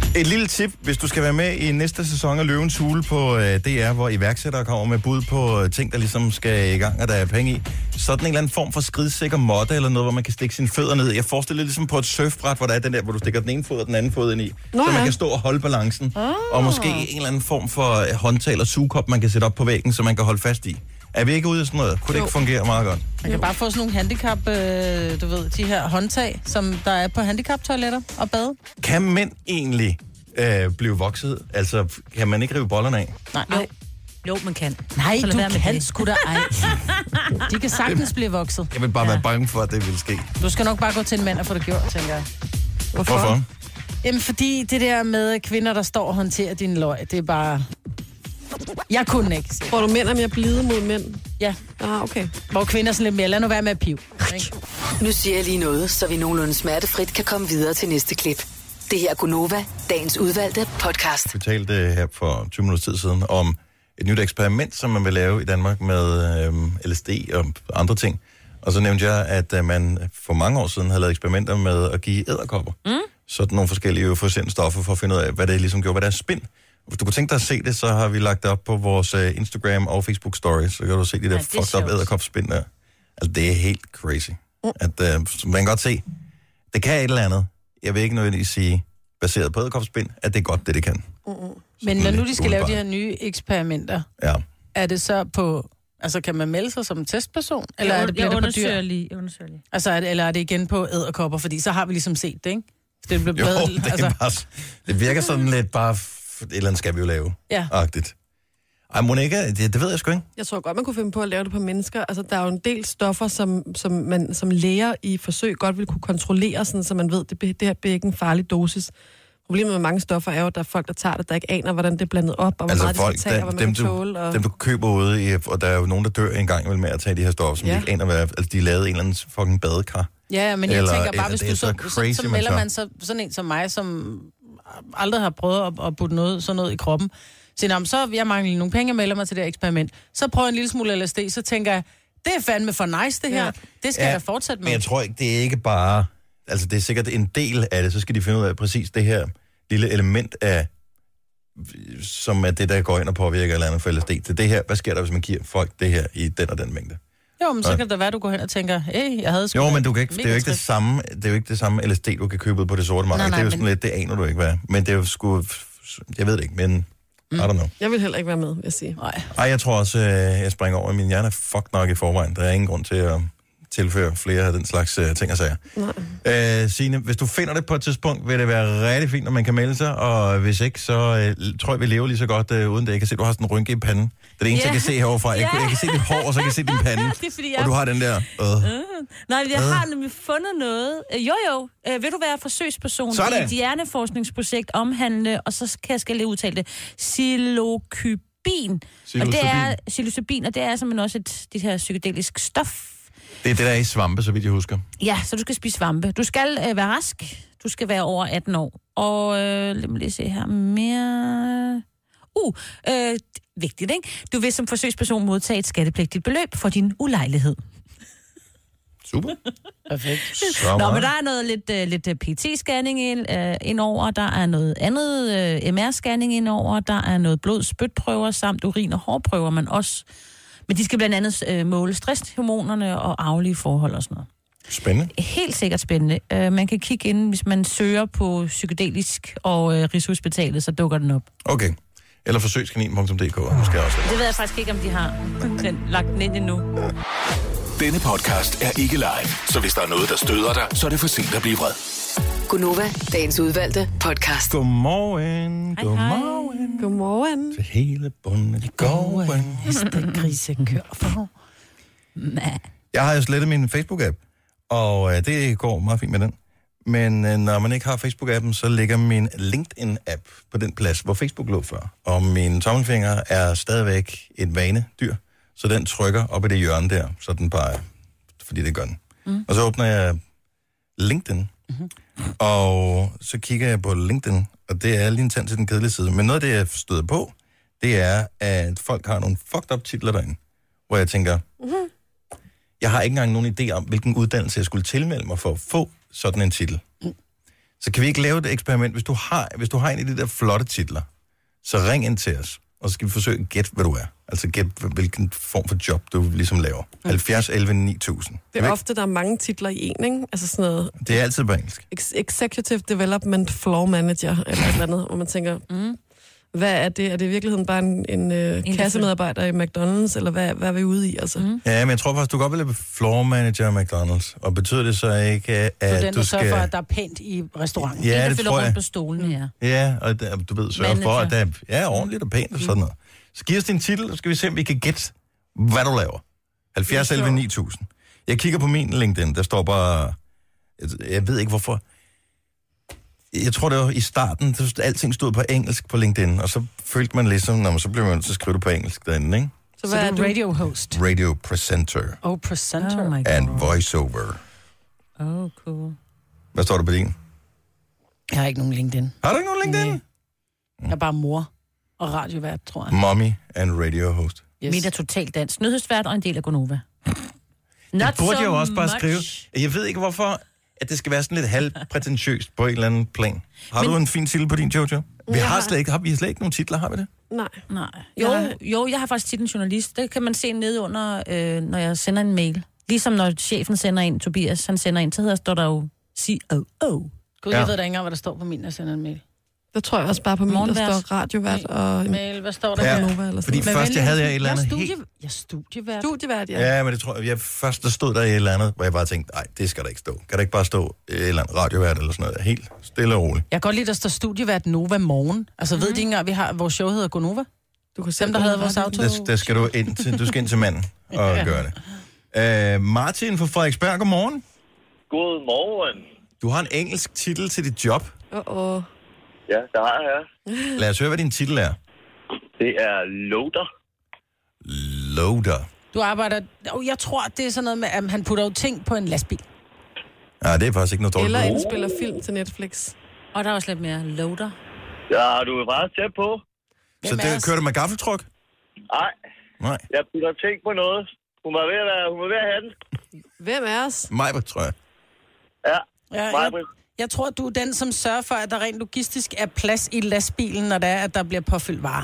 Et lille tip, hvis du skal være med i næste sæson af Løvens Hule på øh, D R, hvor iværksættere kommer med bud på øh, ting, der ligesom skal i gang, og der er penge i. Sådan en eller anden form for skridsikker måtte, eller noget, hvor man kan stikke sine fødder ned. Jeg forestiller ligesom på et surfbræt, hvor der er den der, hvor du stikker den ene fod og den anden fod ind i. Nå, så man ja. kan stå og holde balancen. Oh. Og måske en eller anden form for øh, håndtag eller sugekop, man kan sætte op på væggen, så man kan holde fast i. Er vi ikke ude i sådan noget? Kunne det jo. ikke fungere meget godt? Man kan bare få sådan nogle handicap, øh, du ved, de her håndtag, som der er på handicaptoiletter og bade. Kan mænd egentlig øh, blive vokset? Altså, kan man ikke rive bollerne af? Nej. Jo. Jo, man kan. Nej, du kan sgu da ej. De kan sagtens blive vokset. Jeg vil bare ja. være bange for, at det vil ske. Du skal nok bare gå til en mand og få det gjort, tænker jeg. Hvorfor? Hvorfor? Jamen, fordi det der med kvinder, der står og håndterer din løg, det er bare... Jeg kunne ikke. Tror du, mænd er mere blide mod mænd? Ja. Ah, okay. Hvor kvinder sådan lidt mere, lad nu være med at pive. Nu siger jeg lige noget, så vi nogenlunde smertefrit kan komme videre til næste klip. Det her er Gunova, dagens udvalgte podcast. Vi talte her for tyve minutter tid siden om et nyt eksperiment, som man vil lave i Danmark med øhm, L S D og andre ting. Og så nævnte jeg, at øh, man for mange år siden havde lavet eksperimenter med at give edderkopper. Mm. Sådan nogle forskellige euforiserende stoffer for at finde ud af, hvad det ligesom gjorde, hvad der er spind. Hvis du kunne tænke dig at se det, så har vi lagt det op på vores uh, Instagram og Facebook stories, så kan du se de der ja, fucked up edderkopspind der. Altså, det er helt crazy. Mm. At, uh, man kan godt se, det kan et eller andet. Jeg vil ikke nødvendigvis sige, baseret på edderkopspind, at det er godt, det det kan. Mm. Men når nu de skal lave de her nye eksperimenter, ja. er det så på... Altså, kan man melde sig som testperson? Eller jeg, er det, bliver jeg det på dyr? Lige, undersøger lige. Altså, er det, eller er det igen på edderkopper? Fordi så har vi ligesom set det, ikke? Det, blev jo, bedre, det, altså. bare, det virker sådan lidt bare... Et eller andet skal vi jo lave. Ja. Agtigt. Ej, Monica, det, det ved jeg sgu ikke. Jeg tror godt, man kunne finde på at lave det på mennesker. Altså, der er jo en del stoffer, som, som, man, som læger i forsøg godt vil kunne kontrollere, sådan, så man ved, at det, det her bliver ikke en farlig dosis. Problemet med mange stoffer er jo, at der er folk, der tager det, der ikke aner, hvordan det er blandet op, og hvor altså meget folk, det skal tage, og hvad man kan tåle. Og... Dem, du køber ude i, og der er jo nogen, der dør en gang med at tage de her stoffer, som ja. de ikke aner, hvad altså, de lavede en eller anden fucking badekar. Ja, men jeg eller, tænker bare, hvis du så, så, crazy, så, så melder man så sådan en som mig, som aldrig har prøvet at, at putte noget, sådan noget i kroppen. Så, så jeg mangler nogle penge, jeg melder mig til det eksperiment. Så prøver jeg en lille smule L S D, så tænker jeg, det er fandme for nice, det her. Ja. Det skal ja, jeg fortsætte med. Men jeg tror ikke, det er ikke bare... Altså, det er sikkert en del af det, så skal de finde ud af præcis det her lille element af, som er det, der går ind og påvirker eller andet for L S D. Det er det her, hvad sker der, hvis man giver folk det her i den og den mængde? Jo, men så kan det da være, du går hen og tænker, hey, jeg havde sgu... Jo, men du kan ikke, det er jo ikke det samme, det er jo ikke det samme L S D, du kan købe på det sorte marked. Det er jo sådan men... lidt, det aner du ikke, hvad. Men det er jo sgu... Jeg ved det ikke, men... Mm. I don't know. Jeg vil heller ikke være med, vil jeg sige. Nej. Ej, jeg tror også, jeg springer over. Min hjerne er fucked nok i forvejen. Der er ingen grund til at tilføre flere af den slags uh, ting og sager. Nej. Uh, Signe, hvis du finder det på et tidspunkt, vil det være rigtig fint, når man kan melde sig, og hvis ikke, så uh, tror jeg, vi lever lige så godt, uh, uden det. Jeg kan se, du har sådan en rynke i panden. Det er det eneste, yeah. jeg kan se heroverfra. Jeg, yeah. jeg kan se dit hår, og så kan jeg se din pande. Det er, fordi jeg... Og du har den der... Uh. Uh. Nej, jeg uh. har nemlig fundet noget. Uh, jo, jo. Uh, vil du være forsøgsperson i et hjerneforskningsprojekt omhandle, og så kan jeg skal lige udtale det, psilocybin. Og det er psilocybin, og det er simpelthen også et det her psykedelisk stof. Det er det, der er i svampe, så vidt jeg husker. Ja, så du skal spise svampe. Du skal øh, være rask. Du skal være over atten år. Og øh, lad mig lige se her mere... Uh, øh, vigtigt, ikke? Du vil som forsøgsperson modtage et skattepligtigt beløb for din ulejlighed. Super. Perfekt. Nå, men der er noget lidt, uh, lidt P T-scanning ind, uh, indover, der er noget andet uh, M R-scanning indover, der er noget blod-spytprøver samt urin- og hårprøver, man også... Men de skal blandt andet øh, måle stresshormonerne og arvelige forhold og sådan noget. Spændende. Helt sikkert spændende. Uh, man kan kigge ind, hvis man søger på psykedelisk og øh, Rigshospitalet, så dukker den op. Okay. Eller forsøgskanin punktum d k. Måske også. Det ved jeg faktisk ikke, om de har den, lagt den ind endnu. Denne podcast er ikke live, så hvis der er noget, der støder dig, så er det for sent at blive vred. Gunova, dagens udvalgte podcast. Godmorgen, hej, godmorgen. Hej. Godmorgen. Til hele bunden i gården. Heste, grise, kør for. Jeg har jo slettet min Facebook-app, og øh, det går meget fint med den. Men øh, når man ikke har Facebook-appen, så ligger min LinkedIn-app på den plads, hvor Facebook lå før. Og min tommelfinger er stadigvæk et vanedyr, så den trykker op i det hjørne der, så den bare, fordi det gør den. Mm. Og så åbner jeg LinkedIn, mm-hmm. og så kigger jeg på LinkedIn, og det er lige en tand til den kedelige side. Men noget af det, jeg støder på, det er, at folk har nogle fucked up titler derinde, hvor jeg tænker, mm-hmm. jeg har ikke engang nogen idé om, hvilken uddannelse jeg skulle tilmelde mig for at få sådan en titel. Mm. Så kan vi ikke lave et eksperiment? Hvis du har, hvis du har en af de der flotte titler, så ring ind til os, og så skal vi forsøge at gætte, hvad du er. Altså gætte, hvilken form for job du ligesom laver. Mm. halvfjerds elleve ni tusind. Det er ofte, der er mange titler i en, ikke? Altså sådan noget... Det er altid på engelsk. Ex- Executive Development Floor Manager, eller et eller andet, hvor man tænker... Mm. Hvad er det? Er det i virkeligheden bare en, en, øh, en kassemedarbejder i McDonald's, eller hvad, hvad er vi ude i, altså? Mm. Ja, men jeg tror faktisk, du godt vil lave floor manager i McDonald's, og betyder det så ikke, at du den, der du skal... sørger for, at der er pænt i restauranten. Ja, en, det tror jeg. rundt på stolen, ja. Ja, og der, du ved, sørge for, at der er ordentligt og pænt og sådan noget. Så giv os din titel, så skal vi se, om vi kan gætte, hvad du laver. halvfjerds elleve ni tusind. Jeg kigger på min LinkedIn, der står bare... Jeg, jeg ved ikke, hvorfor... Jeg tror, det var i starten, så alting stod på engelsk på LinkedIn, og så følte man ligesom, når man så blev man så skrive det på engelsk derinde, ikke? Så hvad så er du? Radio host? Radio presenter. Oh, presenter. Oh my God. And voiceover. Oh, cool. Hvad står der på din? Jeg har ikke nogen LinkedIn. Har du ikke nogen LinkedIn? Nej. Jeg er bare mor og radiovært, tror jeg. Mommy and radio host. Yes. Mit er totalt dansk. Nyhedsvært og en del af Gonova. Det burde jeg jo også bare much. skrive. Jeg ved ikke, hvorfor... at det skal være sådan lidt halvprætentiøst på en eller anden plan. Har Men... du en fin titel på din, Jojo? Vi har slet ikke, har vi slet ikke nogen titler, har vi det? Nej. Nej. Jo, ja. jo, jeg har faktisk titlen journalist. Det kan man se nede under, øh, når jeg sender en mail. Ligesom når chefen sender en, Tobias, han sender en, så hedder, står der jo C O O. Gud, jeg ja. ved da ikke engang, hvad der står på min, når jeg sender en mail. Der tror jeg også bare på min, der står radiovært og... Mail, hvad står der? Ja, Nova, eller fordi først venlig, jeg havde jeg et eller andet jeg studie, helt... Jeg er studievært. Studievært, ja. Ja, men det tror jeg... jeg først der stod der et eller andet, hvor jeg bare tænkte, nej, det skal der ikke stå. Kan der ikke bare stå et eller andet radiovært eller sådan noget? Helt stille og roligt. Jeg kan godt lide, at der står studievært Nova morgen. Altså, mm. ved de ikke engang, vi har... Vores show hedder Gonova? Du kan Dem, der havde vores auto... Der, der skal du ind til, du skal ind til manden og ja. gøre det. Uh, Martin fra Frederiksberg, godmorgen. Godmorgen. Du har en engelsk titel til dit job. Uh-oh. Ja, der har jeg. Lad os høre, hvad din titel er. Det er loader. Loader. Du arbejder... Oh, jeg tror, det er sådan noget med, at han putter jo ting på en lastbil. Nej, det er faktisk ikke noget dårligt. Eller indspiller film til Netflix. Og der er også lidt mere loader. Ja, du er bare tæt på. Så det, kører du med gaffeltruck? Nej. Nej. Jeg putter ting på noget. Hun var ved at, være, hun var ved at have den. Hvem er os? Majbert, tror jeg. Ja, ja Majbert. Jeg tror, du er den, som sørger for, at der rent logistisk er plads i lastbilen, når der er, at der bliver påfyldt varer.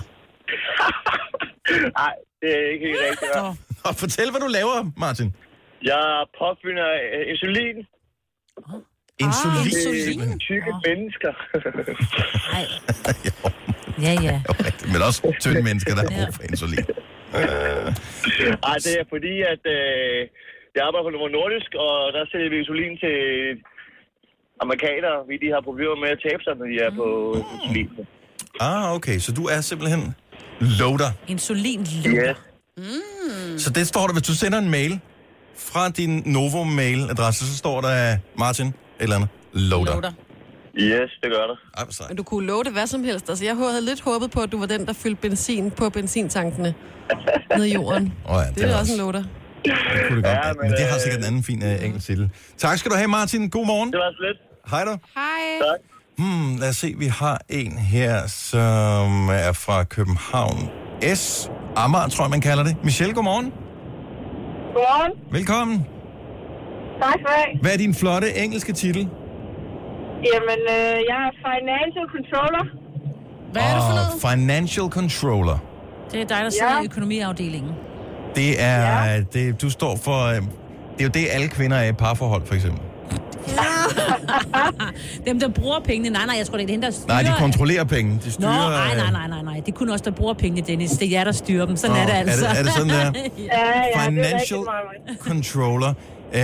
Nej, det er ikke helt rigtigt. Ja. Og fortæl, hvad du laver, Martin. Jeg påfylder insulin. Oh. Insulin? Ah, insulin? Tykke oh. mennesker. Nej. Ja, ja. Men også tynde mennesker, der har brug for insulin. Ej, det er fordi, at øh, jeg arbejder på Novo Nordisk, og der sælger vi insulin til amerikanere, fordi de har problemer med at tabe sig, når de er på insulin. Ah, okay. Så du er simpelthen loader. Insulin-loader. Yes. Mm. Så det står der, hvis du sender en mail fra din Novo-mail-adresse, så står der Martin, et eller andet, loader. loader. Yes, det gør det. Ej, hvor sejt. Men du kunne love det hvad som helst. Altså, jeg havde lidt håbet på, at du var den, der fyldte benzin på benzintankene ned i jorden. Oh ja, det, det er også også en loader. Det kunne det godt. Ja, men, men det har sikkert en anden fin uh, engelsk titel. Tak skal du have, Martin. God morgen. Det var så lidt. Hej da. Hej. Tak. Hmm, lad os se, vi har en her, som er fra København. S. Amager, tror jeg, man kalder det. Michelle, godmorgen. Godmorgen. Velkommen. Tak skal du have. Hvad er din flotte engelske titel? Jamen, øh, jeg er financial controller. Hvad er det for noget? Financial controller. Det er dig, der sidder ja. i økonomiafdelingen. Det er, ja. det, du står for, det er jo det, alle kvinder er i parforhold, for eksempel. Dem, der bruger pengene. Nej, nej, jeg tror, det er hende, der styrer... Nej, de kontrollerer penge. De styrer... Nå, nej, nej, nej, nej, nej. Det er kun også der bruger pengene, Dennis. Det er jer, der styrer dem. Sådan Nå, er det altså. Er det, er det sådan, der? ja, ja, Financial det er controller. Øh,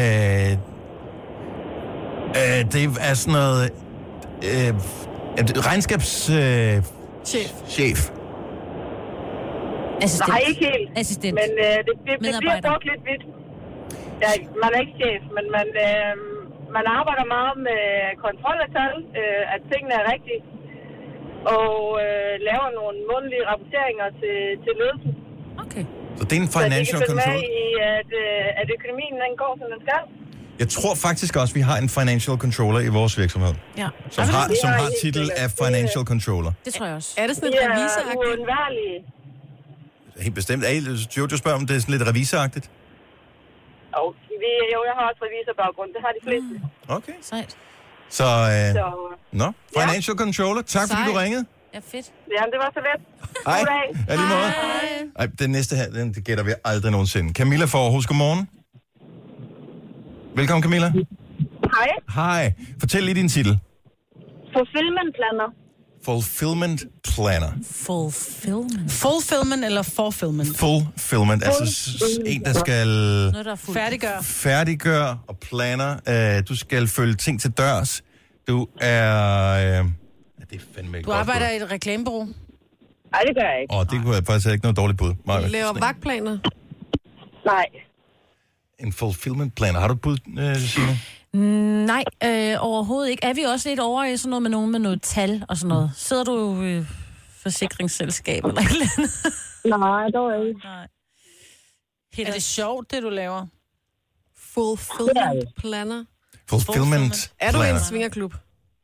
øh, det er sådan noget... Øh, regnskabs... Øh, chef. Chef. Assistent. Nej, ikke helt. Assistent. Men øh, det, det, det bliver brugt lidt vidt. Ja, man er ikke chef, men man, øh, man arbejder meget med kontrol af tal, øh, at tingene er rigtige, og øh, laver nogle månedlige rapporteringer til, til ledelsen. Okay. Så det er en financial control? Så control? med i, at, øh, at økonomien den går, som den skal. Jeg tror faktisk også, vi har en financial controller i vores virksomhed. Ja. Som har, som har titel af financial controller. Det tror jeg også. Er det sådan lidt revisoragtigt? Det er uundværlige. Helt bestemt. Jojo spørger, om det er sådan lidt revisoragtigt? Og vi, jo, jeg har også revisorbaggrund. Det har de fleste. Okay. Sejt. Så, øh, Så, nå, Financial ja. Controller, tak fordi du ringede. Ja, fedt. ja, det var så let. Hej. God dag. Ja, lige måde. Ej, den næste her, den det gætter vi aldrig nogensinde. Camilla fra Aarhus, godmorgen. Velkommen, Camilla. Hej. Hej. Fortæl lige din titel. Fulfillment planner. Fulfillment planner. Fulfillment. Fulfillment eller forfillment? Fulfillment, altså s- en, der skal Noget, der er fuldt. Færdiggør. færdiggøre og planner. Uh, du skal følge ting til dørs. Du er... Uh, det er fandme ikke Du arbejder i et reklamebureau? Nej, det gør jeg ikke. Åh, oh, det kunne jeg faktisk ikke noget dårligt bud. Maja. Laver vagtplaner? Nej. En fulfillment planner. Har du et bud, uh, Signe? Mm, nej, øh, overhovedet ikke. Er vi også lidt over i sådan noget med nogen med noget tal og sådan noget? Sidder du i øh, forsikringsselskab eller et eller andet? Nej, dog ikke. Nej. Er det sjovt, det du laver? Fulfillment planner? Fulfillment Er du i en planner. svingerklub?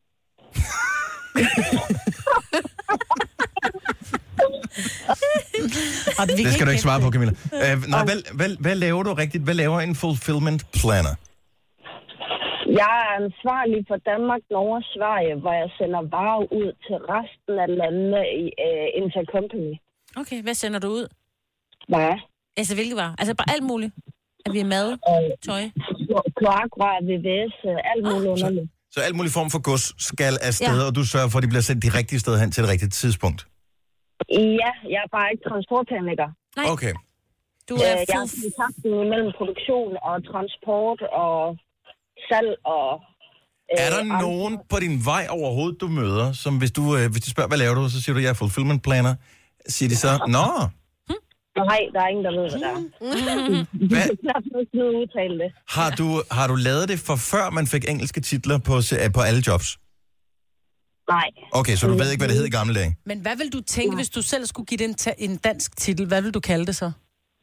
Det skal du ikke svare på, Camilla. Uh, nej, hvad, hvad, hvad laver du rigtigt? Hvad laver en fulfillment planner? Jeg er ansvarlig for Danmark, Norge og Sverige, hvor jeg sender varer ud til resten af landene i uh, Intercompany. Okay, hvad sender du ud? Hvad? Altså, hvilke varer? Altså, bare alt muligt. Er vi mad, tøj? Kloakrør, V V S, alt muligt underligt. Så alt muligt form for gods skal afsted, Ja. og du sørger for, at de bliver sendt de rigtige steder hen til det rigtige tidspunkt. Ja, jeg er bare ikke transportplanlægger. Nej. Okay. Du er er øh, jeg er kontakten mellem produktion og transport og salg og... Øh, Er der andre- nogen på din vej overhovedet, du møder, som hvis, du, øh, hvis de spørger, hvad laver du, så siger du, jeg er fulfillment planner. Siger de så, nå, Nej, der er ingen, der ved, hvad det er. Hvad? Jeg har ikke noget at udtale det. har du, har du lavet det for før, man fik engelske titler på, se- på alle jobs? Nej. Okay, så du ved ikke, hvad det hed i gamle dage? Men hvad vil du tænke, hvis du selv skulle give det en, ta- en dansk titel? Hvad vil du kalde det så?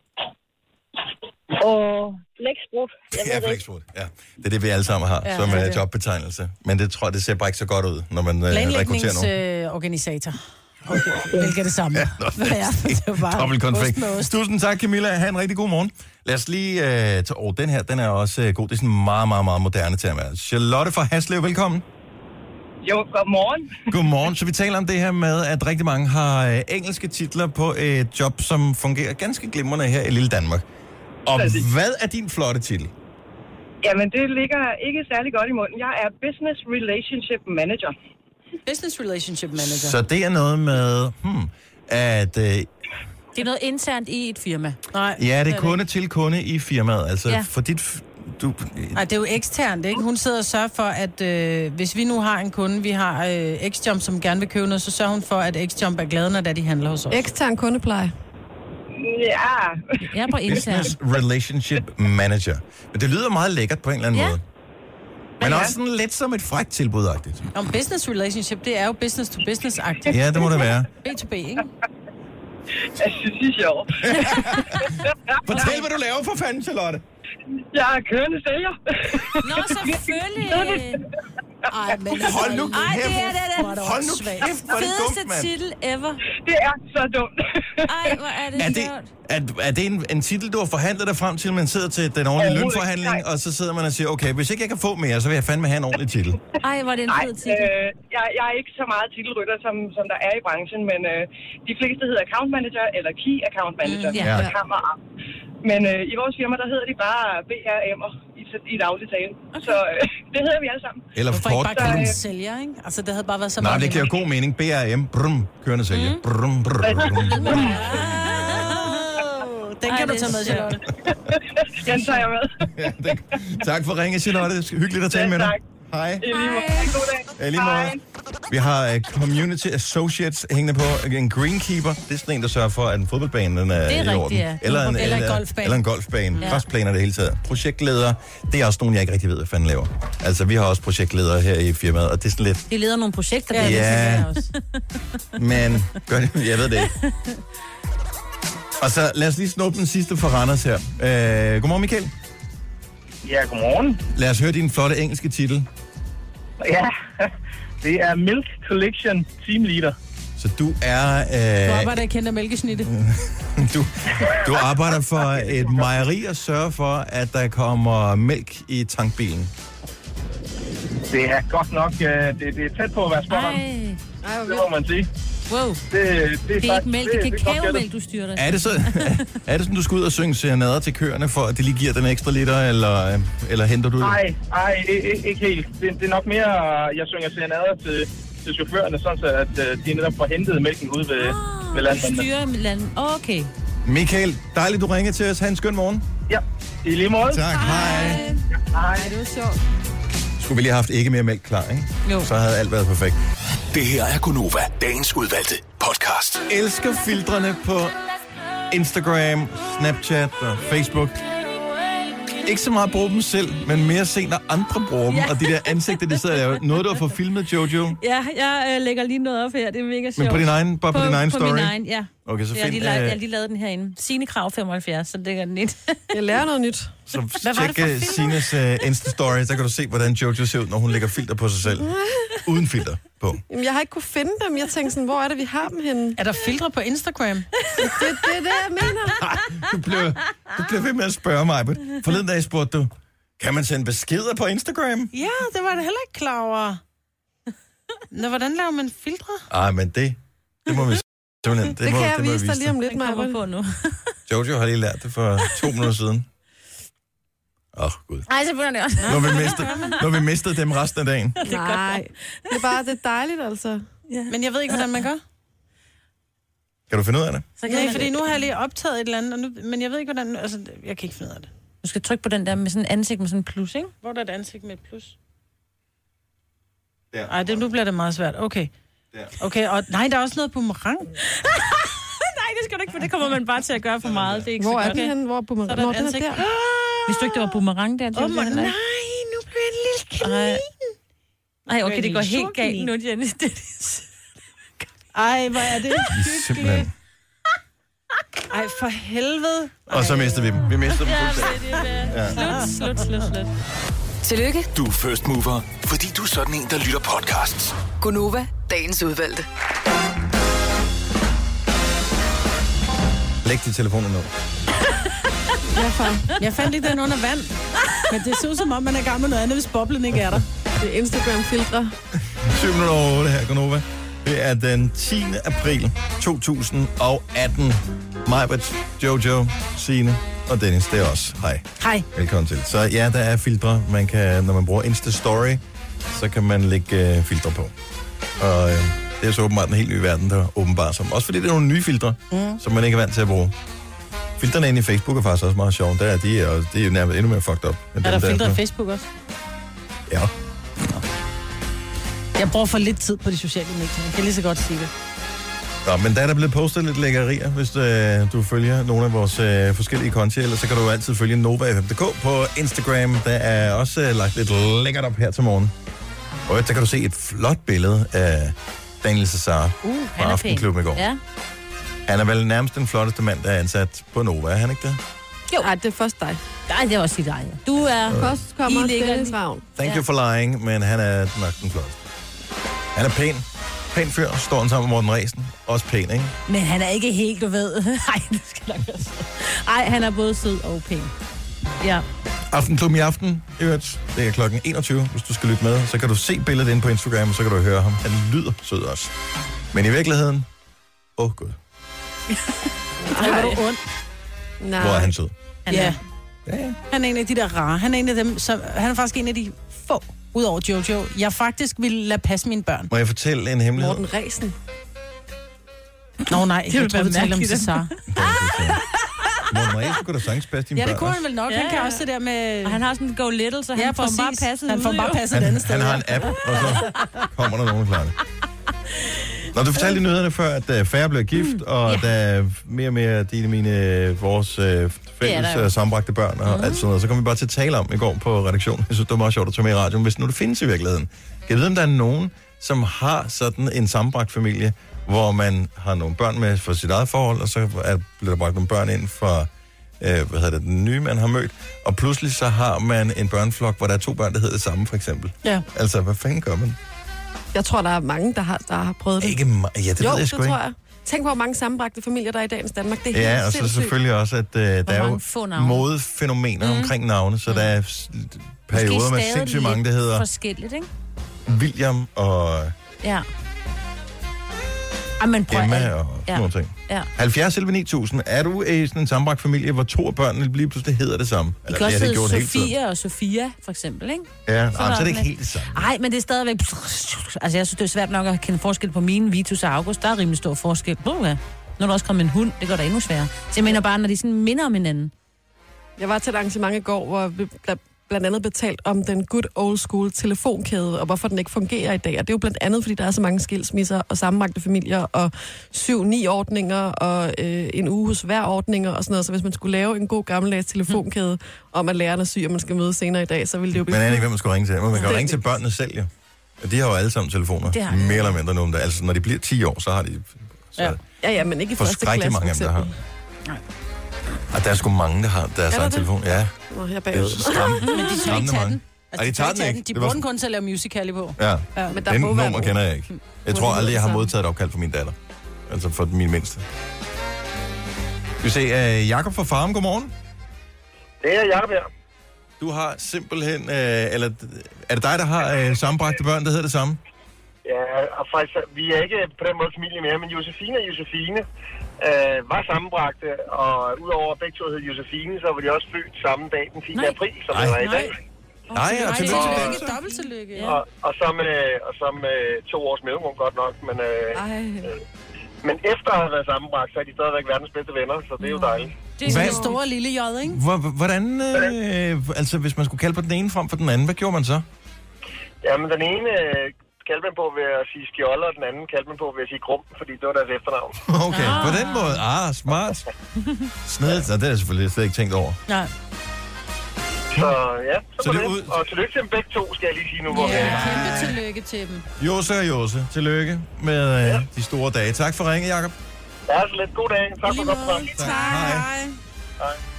Og fleksbrud. Ja, flexfood. Ja, det er det, vi alle sammen har, Ja, ja, som det er er det. jobbetegnelse. Men det tror jeg, det ser bare ikke så godt ud, når man øh, rekrutterer nogen. Planlægningsorganisator. Okay, hvilket er det samme. Ja, nå, Hvad er det? Det var bare Dobbelt konflikt. ost med ost. Tusind tak, Camilla. Ha' en rigtig god morgen. Lad os lige øh, tage over den her. Den er også øh, god. Det er sådan en meget, meget, meget moderne tema. Charlotte fra Haslev, velkommen. Jo, godmorgen. Godmorgen. Så vi taler om det her med, at rigtig mange har øh, engelske titler på et job, som fungerer ganske glimrende her i lille Danmark. Og hvad er din flotte titel? Jamen, det ligger ikke særlig godt i munden. Jeg er Business Relationship Manager. Business Relationship Manager. Så det er noget med, hmm, at... Øh, Det er noget internt i et firma. Nej, ja, det er kunde til kunde i firmaet. Altså, Ja. for dit... f- Du, Nej, det er jo eksternt, ikke? Hun sidder og sørger for, at øh, hvis vi nu har en kunde, vi har øh, X-Jump, som gerne vil købe noget, så sørger hun for, at X-Jump er glade, når de handler hos os. Ekstern kundepleje. Ja. Jeg er på intern. Business Relationship Manager. Men det lyder meget lækkert på en eller anden Ja. måde. Men også sådan lidt som et frækt tilbudagtigt. Om business relationship, det er jo business to business-agtigt. Ja, det må det være. B to B, ikke? Jeg synes, det er sjovt. Fortæl, hvad du laver for fanden, Charlotte. Jeg er kørende sælger. Nå, selvfølgelig. Ej, men Hold nu Ej, det er det, det. Hold nu kæft, hvor er det Fedeste dumt, mand. titel ever. Det er så dumt. Ej, hvor er det Er det, sjovt. er, er det en, en titel, du har forhandlet dig frem til, man sidder til den ordentlige Overhovedet lønforhandling, ikke, og så sidder man og siger, okay, hvis ikke jeg kan få mere, så vil jeg fandme have en ordentlig titel. Ej, hvor er det en Nej, fed titel. øh, jeg, jeg er ikke så meget titelrytter, som, som der er i branchen, men øh, de fleste hedder account manager eller key account manager. Mm, ja. eller Ja. kammerer. Men øh, i vores firma, der hedder de bare B R M'er i, i daglig tale. Okay. Så øh, det hedder vi alle sammen. Eller Hvorfor kort. ikke bare kalde den sælger, ikke? Altså, det havde bare været så Nej, meget det giver nemmere. god mening. B R M, brum, kørende sælger. Mm. Brum, brum, brum. Den kan Ej, du det er tage med, sjovt. Charlotte. Den tager jeg med. Ja, det, tak for ringe, Charlotte. Hyggeligt at tale Ja, med dig. tak. Hej. I lige måde. God dag. Ja, lige måde. Vi har uh, Community Associates hængende på. En greenkeeper, det er sådan en, der sørger for, at en fodboldbane den er, Det er i rigtigt, orden. ja. Eller en, Eller en eller, golfbane. Eller en golfbane. Ja. Ja. Græsplæner det hele taget. Projektleder, det er også nogen, jeg ikke rigtig ved, hvad fanden laver. Altså, vi har også projektledere her i firmaet, og det er sådan lidt... De leder nogle projekter, Ja, der det Ja. tænker jeg også. Men, gør det, jeg ved det ikke. Og så lad os lige snuppe den sidste fra Randers her. Øh, godmorgen, Michael. Ja, godmorgen. Lad os høre din flotte engelske titel. Ja, det er Milk Collection Team Leader. Så du er... Øh, Du arbejder i kendt af mælkesnitte. Du, du arbejder for et mejeri og sørger for, at der kommer mælk i tankbilen. Det er godt nok, uh, det, det er tæt på at være spot on. Det må man sige. Wow. Det, det, er, det er ikke mælk, det er kakaomælk, du styrer dig. Er det, så, er det sådan, du skal ud og synge serenader til køerne, for at de lige giver den ekstra liter, eller, eller henter du det? Nej, nej, ikke, ikke helt. Det, det er nok mere, jeg synger serenader til, til chaufførerne, sådan så at uh, de netop får hentet mælken ud ved, oh, ved landmændene. Styrer med land. Okay. Michael, dejligt, du ringer til os. Ha' en skøn morgen. Ja, i lige måde. Tak, hej. Hej. Hej. Det var sjovt. Skulle vi lige have haft ikke mere mælk klar, ikke? Jo. Så havde alt været perfekt. Det her er Gunova, dagens udvalgte podcast. Elsker filtrene på Instagram, Snapchat og Facebook. Ikke så meget bruge dem selv, men mere se, når andre bruger dem. Ja. Og de der ansigter, de sidder og laver. Noget, du har fået filmet, Jojo? Ja, jeg øh, lægger lige noget op her. Det er mega sjovt. Men på din egen, bare på, på din egen på story? På min egen, ja. Okay, så jeg har find, lige, øh... jeg har lige lavet den herinde. Signe Krav femoghalvfjerds, så det er den lidt. Jeg lærer noget nyt. Så tjek uh, Sines uh, Insta-story, der kan du se, hvordan Jojo ser ud, når hun lægger filter på sig selv. Uden filter på. Jamen, jeg har ikke kunne finde dem. Jeg tænkte sådan, hvor er det, vi har dem henne? Er der filtre på Instagram? det, det er det, jeg mener. Du bliver, du bliver ved med at spørge mig. Forleden dag spurgte du, kan man sende beskeder på Instagram? Ja, det var det heller ikke klar over. Nå, hvordan laver man filtre? Ej, men det, det må vi simpelthen. Det, det må, kan jeg det må vise dig lige om lidt, Maja. på nu. Jojo har lige lært det for to minutter siden. Åh, oh, gud. Ej, så begynder det også. Nu har vi mistet, nu har vi mistet dem resten af dagen. Det er Nej, det er bare, det er dejligt, altså. Ja. Men jeg ved ikke, hvordan man gør. Kan du finde ud af det? Så Nej, fordi nu har jeg lige optaget et eller andet, og nu, men jeg ved ikke, hvordan... Altså, jeg kan ikke finde ud af det. Du skal trykke på den der med sådan en ansigt med sådan en plus, ikke? Hvor er der et ansigt med et plus? Der. Ej, det, nu bliver det meget svært. Okay. Der. Okay, og nej, der er også noget boomerang. Nej, det skal du ikke, for det kommer man bare til at gøre for meget. Det er ikke Hvor så er den henne? Hvor er boomerang? Så er der et ansigt. Der. Hvis du ikke, det var boomerang der. Åh, oh, nej, nu bliver det en lille kanin. Ej, okay, det går helt galt nu, Jenny. Ej, hvor er det hyggeligt. Ej, for helvede. Og så mister vi dem. Vi mister dem ja, fuldstændig. Ja. Slut, slut, slut, slut. Tillykke. Du er first mover, fordi du er sådan en, der lytter podcasts. Gunova, dagens udvalgte. Læg de telefoner ned. Jeg fandt, jeg fandt ikke den under vand. Men det ser ud som om, man er i gang med noget andet, hvis boblen ikke er der. Det er Instagram-filtre. syv minutter over otte her, Gunova. Det er den tiende april to tusind og atten. Majbert, Jojo, Signe og Dennis, det er os. Hej. Hej. Velkommen til. Så ja, der er filtre. Man kan, når man bruger Insta-story, så kan man lægge øh, filtre på. Og øh, det er så åbenbart en helt ny verden, der åbenbart som. Også fordi det er nogle nye filtre, mm. som man ikke er vant til at bruge. Filtrene inde i Facebook er faktisk også meget sjove. Der er de, og det er jo nærmest endnu mere fucked up. Er der, der filtre i Facebook også? Ja. Jeg bruger for lidt tid på de sociale medier. Jeg kan lige så godt sige det. Nå, men der er der blevet postet lidt lækkerier, hvis øh, du følger nogle af vores øh, forskellige konti, eller så kan du jo altid følge Nova F M punktum d k på Instagram. Der er også øh, lagt lidt lækkert op her til morgen. Og der kan du se et flot billede af Daniel Cesar uh, fra Aftenklubben i går. Ja. Han er vel nærmest den flotteste mand, der er ansat på Nova, er han ikke det? Jo. Nej, det er først dig. Nej, det er også dig. Du er... Uh. Først kommer Dennis Ravn. Thank you for lying, men han er nok den flotteste. Han er pæn. Pæn fyr. Står han sammen med Morten Ræsen. Også pæn, ikke? Men han er ikke helt, du ved. Nej, det skal nok være så. Ej, han er både sød og pæn. Ja. Aftenklubben i aften, i øvrigt. Det er klokken enogtyve, hvis du skal lytte med. Så kan du se billedet inde på Instagram, og så kan du høre ham. Han lyder sød også. Men i virkeligheden... Åh, oh, gud. Ej, hvor du ondt. Nej. Hvor er han sød? Han er. Ja. Ja. Han er en af de der rare. Han er en af dem, som... Han er faktisk en af de få, udover Jojo, jeg faktisk ville lade passe mine børn. Må jeg fortælle en hemmelighed? Morten Ræsen. Nå nej, det jeg tror, du taler om Cesar. Morten Ræsen kunne da sagtens passe dine børn. Ja, det kunne børn han vel nok. Ja, han kan også det der med... Og han har sådan en go little, så han ja, får præcis. bare passet Han får bare passet han, et andet sted. Han har en app, og så kommer der nogen klar. Nå, du fortalte i nyhederne før, at uh, færre bliver gift, mm, og yeah. der er mere og mere dine mine, vores uh, fælles uh, sammenbragte børn og mm. alt sådan noget. Så kom vi bare til at tale om i går på redaktionen. Jeg synes, det var meget sjovt at tage med i radioen, hvis nu det findes i virkeligheden. Kan jeg vide, om der er nogen, som har sådan en sammenbragt familie, hvor man har nogle børn med for sit eget forhold, og så er, bliver der bragt nogle børn ind for øh, hvad hedder det, den nye, man har mødt, og pludselig så har man en børneflok, hvor der er to børn, der hedder det samme, for eksempel. Ja. Altså, hvad fanden gør man? Jeg tror, der er mange, der har, der har prøvet det. Ikke ma- ja, det jo, ved jeg sgu det ikke. tror jeg. Tænk på, hvor mange sammenbragte familier, der er i dagens Danmark. Det er Ja, helt og så sindssygt. selvfølgelig også, at uh, der er jo få navne. modefænomener mm. omkring navne, så mm. der er s- perioder med sindssygt mange, der hedder forskelligt, ikke? William og Ja. Ej, men prøv Emma at- og sådan ja. nogle ting. Ja. halvfjerds elleve ni tusind. Er du i sådan en sammenbragt familie, hvor to af børnene lige pludselig hedder det samme? Det kan også det hedde gjort hele tiden. Sofia og Sofia, for eksempel, ikke? Ja, Så så, så er det der- ikke helt det samme. Nej, men det er stadigvæk... Altså, jeg synes, det er svært nok at kende forskel på mine, Vitus og August. Der er rimelig stor forskel. Bruh, ja. Når du også kommer med en hund, det gør det endnu sværere. Så jeg mener bare, når de sådan minder om hinanden. Jeg var til et arrangement i går, hvor vi bl- blandt andet betalt om den good old school telefonkæde, og hvorfor den ikke fungerer i dag. Og det er jo blandt andet, fordi der er så mange skilsmisser og sammenbragte familier, og syv-ni ordninger, og øh, en uge hos hver ordninger, og sådan noget. Så hvis man skulle lave en god gammeldags telefonkæde om, at læreren er syg, og man skal møde senere i dag, så ville det jo blive... Men aner ikke, hvem man skal ringe til. Men man kan jo Det- ringe til børnene selv, jo. Og de har jo alle sammen telefoner. Det har de. Mere eller mindre nogle der. Altså, når de bliver ti år, så har de... Så Ja. ja, ja, men ikke i første forskrækkeligt klasse, mange af for dem, der har. eksempel. Og der er sgu mange, der har deres der egen det? telefon. Ja. Nå, jeg er Det er bagud. skræm, Men de tør ikke skræmmende tage mange. den. Ej, de tager den ikke. De Det var bruger sådan- den kun til at lave musical på. Ja, Ja, men der den må være nummer nogen. kender jeg ikke. Jeg Må tror det aldrig, jeg har hedde modtaget et opkald fra min datter. Altså for min mindste. Vi se, uh, Jakob fra Farum, godmorgen. Det er Jacob her. Du har simpelthen, uh, eller er det dig, der har uh, sammenbragte børn, der hedder det samme? Ja, og faktisk, vi er ikke på den måde familie mere, men Josefine og Josefine øh, var sammenbragte, og udover at begge to hed Josefine, så var de også født samme dag, den tiende april, som det var i dag. Nej, og tillykke til dem. Dobbelt tillykke, ja. Og, og så med, og så med to års mellemrum godt nok, men, øh, øh, men efter at have været sammenbragt, så er de stadigvæk verdens bedste venner, så det er jo dejligt. Det er sådan en stor lille jod, ikke? Hvor, hvordan, øh, altså hvis man skulle kalde på den ene frem for den anden, hvad gjorde man så? Jamen, den ene øh, kaldte man på ved at sige skjolde, og den anden kaldte man på ved at sige grum, fordi det var deres efternavn. Okay, på den måde. Ah, smart. Snedigt, og det har jeg selvfølgelig slet ikke tænkt over. Nej. Så ja, så, Så så det det er ud... og tillykke til dem begge to, skal jeg lige sige nu. Hvor Ja, vi er. kæmpe tillykke til dem. Jose og Jose, tillykke med øh, ja. de store dage. Tak for ringe, Jacob. Ja, så lidt god dag. Tak for godt program. Hej. Hej.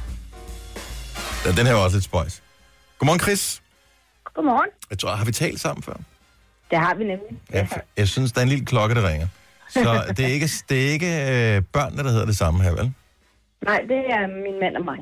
Ja, den her var også lidt spøjs. Godmorgen, Chris. Godmorgen. Jeg tror, har vi talt sammen før? Det har vi nemlig. Jeg, jeg synes, der er en lille klokke, der ringer. Så det er ikke, det er ikke øh, børnene, der hedder det samme her, vel? Nej, det er min mand og mig.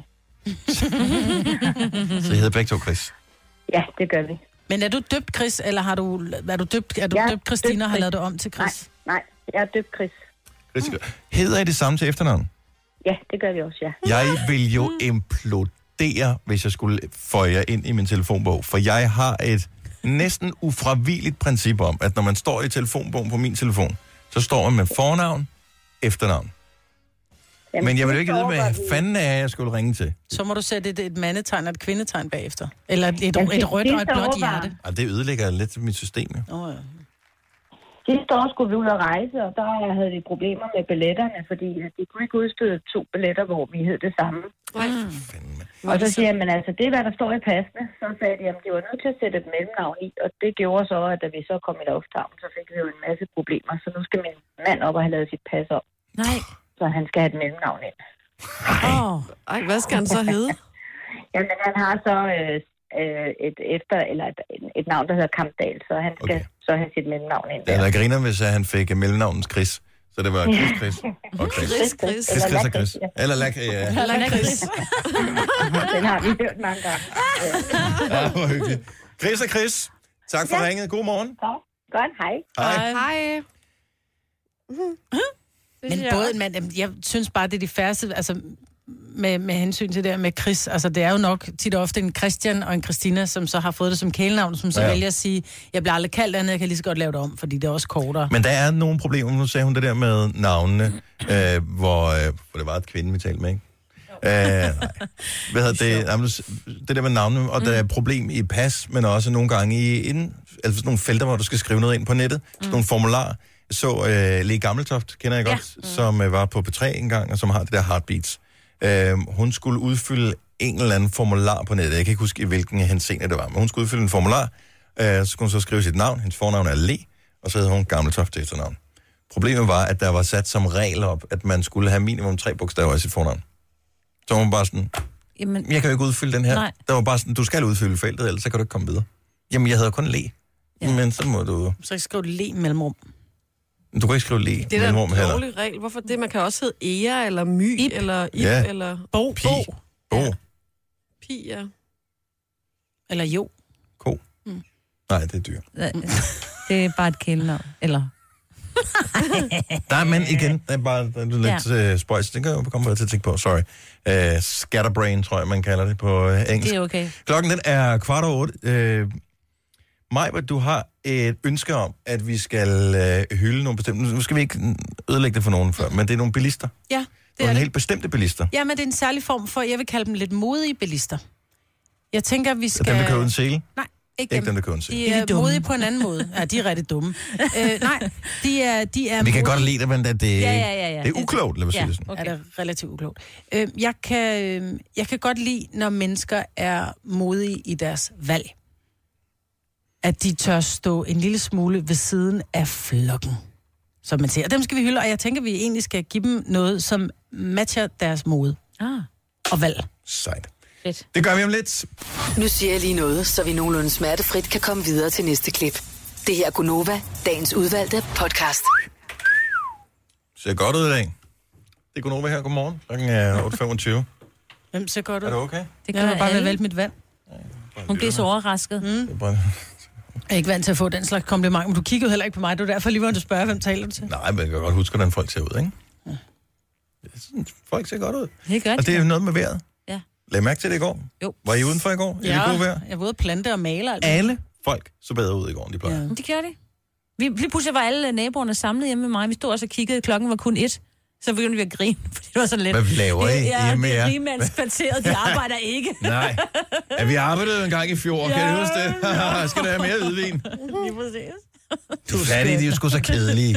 Så I hedder begge to Chris. Ja, det gør vi. Men er du døbt, Chris, eller har du, er du døbt, er du Jeg er døbt Christina døbt og har Chris. lavet det om til Chris? Nej, nej, jeg er døbt Chris. Chris. Hedder I det samme til efternavn? Ja, det gør vi også, ja. Jeg vil jo implodere, hvis jeg skulle få jer ind i min telefonbog. For jeg har et næsten ufravigeligt princip om, at når man står i telefonbogen på min telefon, så står man med fornavn, efternavn. Jamen, Men jeg vil jo det ikke vide, hvad overgår vi. fanden er jeg skulle ringe til. Så må du sætte et, et mandetegn og et kvindetegn bagefter. Eller et, et, Jamen, et rødt det- og et det blåt overvejer. hjerte. Og det ødelægger lidt mit system, jo. Oh, ja. Sidste år skulle vi ud og rejse, og der havde vi problemer med billetterne, fordi de kunne ikke udstede to billetter, hvor vi hed det samme. Mm. Og så siger jeg, men altså, det er, hvad der står i passene. Så sagde de, at de var nødt til at sætte et mellemnavn i, og det gjorde så, at da vi så kom i lufthavnen, så fik vi jo en masse problemer. Så nu skal min mand op og have lavet sit pas op. Nej. Så han skal have et mellemnavn ind. Åh, ej, hvad skal han så hedde? Jamen, han har så øh, øh, et efter, eller et, et navn, der hedder Kampdal, så han skal okay. så have sit mellemnavn ind. Det er griner, hvis han fik mellemnavnens Chris. Så det var Chris, Chris og Chris. Chris, Chris. Chris, Chris og Chris. Eller Lak, ja. Eller Chris. Den har vi hørt mange gange. Ja, hvor hyggeligt. Chris og Chris, tak for Ja. ringet. God morgen. Godt, hej. Hej. Hej. Men både, men jeg synes bare, det er de færreste, altså med, med hensyn til det her med Chris, altså det er jo nok tit og ofte en Christian og en Christina, som så har fået det som kælenavn, som så Ja. ja. vælger at sige, jeg bliver aldrig kaldt andet, jeg kan lige så godt lave det om, fordi det er også kortere. Men der er nogle problemer. Nu sagde hun det der med navnene, øh, hvor, øh, hvor det var et kvinde, vi talte med, ikke? Øh, nej. Hvad hedder det? Jamen, det der med navnene, og der er et problem i pas, men også nogle gange i inden, altså sådan nogle felter, hvor du skal skrive noget ind på nettet, sådan nogle formularer. Jeg så øh, Lee Gammeltoft, kender jeg godt, ja. som øh, var på P tre engang, og som har det der Heartbeats. Øh, hun skulle udfylde en eller anden formular på nettet. Jeg kan ikke huske, i hvilken henseende det var, men hun skulle udfylde en formular. Øh, så skulle hun så skrive sit navn. Hendes fornavn er Le, og så hed hun Gammeltoft til efternavn. Problemet var, at der var sat som regel op, at man skulle have minimum tre bogstaver i sit fornavn. Så var man bare sådan, Jamen, jeg kan jo ikke udfylde den her. Nej. Der var bare sådan, du skal udfylde feltet, ellers så kan du ikke komme videre. Jamen, jeg hedder kun Le. Ja. Men så må du... Så skriv Le mellemrum. Du kan ikke skrive le. Det er da en dårlig regel. Hvorfor det? Man kan også hedde Ea, eller My, Ip. eller Ip, Ja. eller Bo. Pi. Bo. Ja. Pi, ja. Eller jo. Ko. Mm. Nej, det er dyr. Det er bare et kælenavn. Eller... Nej, men igen, det er bare det er lidt ja. uh, spøjs. Det kan jeg komme bare til at tænke på. Sorry. Uh, scatterbrain, tror jeg, man kalder det på uh, engelsk. Det er okay. Klokken den er kvart over otte. Uh, Majba, du har et ønske om, at vi skal uh, hylde nogle bestemte... Nu skal vi ikke ødelægge det for nogen før, men det er nogle bilister. Ja, det nogle er det. helt bestemte bilister. Ja, men det er en særlig form for, jeg vil kalde dem lidt modige bilister. Jeg tænker, vi skal... Dem, der køber en sele? Nej, ikke, Ikke dem. dem, der køber en sele. De er, er modige på en anden måde. Ja, de er rigtig dumme. øh, nej, de er, de er Vi kan modige. godt lide det, men det, det, Ja, ja, ja, ja. det er uklogt, lad mig sige Ja, det sådan. okay. Er det relativt uklogt. Øh, jeg, kan, øh, jeg kan godt lide, når mennesker er modige i deres valg. At de tør stå en lille smule ved siden af flokken, som man siger. Og dem skal vi hylde, og jeg tænker, at vi egentlig skal give dem noget, som matcher deres mode ah. og valg. Sejt. Fedt. Det gør vi om lidt. Nu siger jeg lige noget, så vi nogenlunde smertefrit kan komme videre til næste klip. Det her er Gunova, dagens udvalgte podcast. Ser godt ud i dag. Det er Gunova her. Godmorgen. Klokken er otte femogtyve. Hvem ser godt ud? Er du okay? Det kan jeg bare være valgt mit vand. Hun bliver så overrasket. Mm. Jeg er ikke vant til at få den slags kompliment, men du kiggede heller ikke på mig. Det er derfor lige, hvor du spørger, hvem taler du til? Nej, men jeg kan godt huske, hvordan folk ser ud, ikke? Ja. Folk ser godt ud. Det gør Og det er noget med vejret. Ja. Lad I mærke til det i går? Jo. Var I udenfor i går? I Ja, det gode vejr? jeg var ude at plante og male. Altså. Alle folk så bedre ud i går, end de plejer. Ja. Det gjorde de. Vi, lige pludselig var alle naboerne samlet hjemme med mig. Vi stod også og kiggede, klokken var kun et. Så begyndte vi at grine, fordi det var så let. Hvad laver I Ja, hjemme det er jer? rigmandskvarteret, de arbejder ikke. Nej. Ja, vi arbejdede en gang i fjor, ja. Kan du huske det? Skal du have mere hvidvin? Lige præcis. Du er fattig, de er jo sgu så kedelige.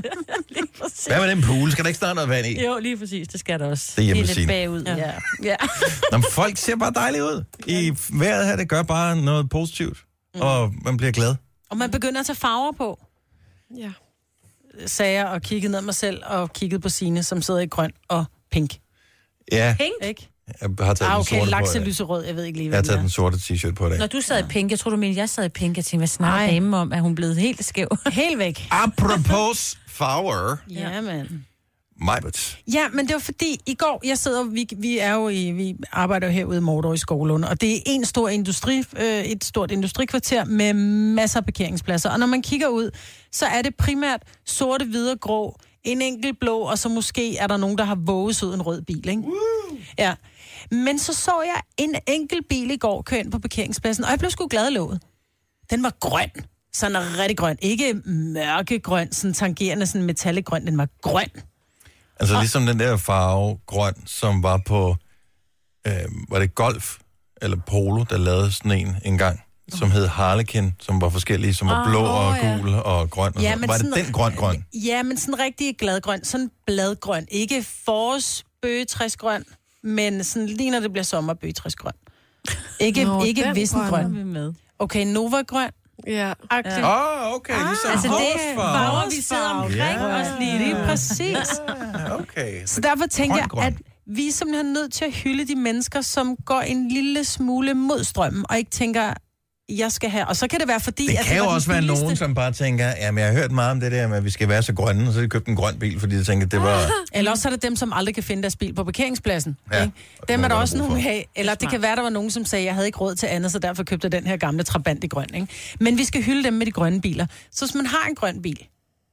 Hvad med den pool? Skal der ikke snart noget vand i? Jo, lige præcis. Det skal der også. Det er hjemme lidt Signe. bagud, ja. ja. ja. Nå, men folk ser bare dejlige ud. I vejret her, det gør bare noget positivt. Mm. Og man bliver glad. Og man begynder at tage farver på. Ja. Sagde jeg og kiggede ned mig selv og kiggede på Signe, som sidder i grøn og pink. Ja. Pink? Ikke? Jeg har taget Ah, den okay, sorte lakse på. lyserød, jeg ved ikke lige, Jeg har hvad taget den den sorte t-shirt på i dag. Når du sad i pink, jeg tror du mente, jeg sad i pink. Jeg tænkte, hvad snakker damen om? Er hun blevet helt skæv? Helt væk. Apropos farver. Ja, men. Majbert. Ja, men det var fordi, i går, jeg sidder, vi, vi er jo i, vi arbejder jo herude i Mordor i Skovlund, og det er en stor industri, øh, et stort industrikvarter med masser af parkeringspladser. Og når man kigger ud, så er det primært sorte, hvide og grå, en enkelt blå, og så måske er der nogen, der har våget ud en rød bil, ikke? Woo! Ja. Men så så jeg en enkelt bil i går køre ind på parkeringspladsen, og jeg blev sgu glad i låget. Den var grøn. Sådan rigtig grøn. Ikke mørkegrøn, sådan tangerende, sådan metallegrøn. Den var grøn. Altså ligesom den der farve grøn, som var på, øh, var det Golf eller Polo, der lavede sådan en en gang, som hed Harlequin, som var forskellige, som var Oh, blå oh, og ja. gul og grøn. Og Ja, sådan. men Var det sådan- den grøn-grøn? Ja, men sådan rigtig gladgrøn. Sådan bladgrøn. Ikke forårsbøgetræsgrøn, men sådan lige når det bliver sommer, bøgetræsgrøn. Ikke, Nå, ikke den vissen grøn. grøn. med. Okay, Nova-grøn. Ja. Agtigt. Åh, oh, okay, ligesom altså det er hårsfarve. farver, vi sidder omkring Ja. os lige. Lige præcis. Ah, okay. Så derfor tænker jeg, grøn-grøn. at vi er simpelthen nødt til at hylde de mennesker, som går en lille smule mod strømmen, og ikke tænker, jeg skal have... Og så kan det være, fordi... Det at kan jo var den også være billigste- nogen, som bare tænker, jamen jeg har hørt meget om det der med, at vi skal være så grønne, og så har de købt en grøn bil, fordi de tænker, at det var... Eller også er det dem, som aldrig kan finde deres bil på parkeringspladsen. Ja, Ikke? og Dem dem er der er der også brug nogle for. af. Eller det kan være, der var nogen, som sagde, jeg havde ikke råd til andet, så derfor købte jeg den her gamle Trabant i grøn. Ikke? Men vi skal hylde dem med de grønne biler. Så hvis man har en grøn bil,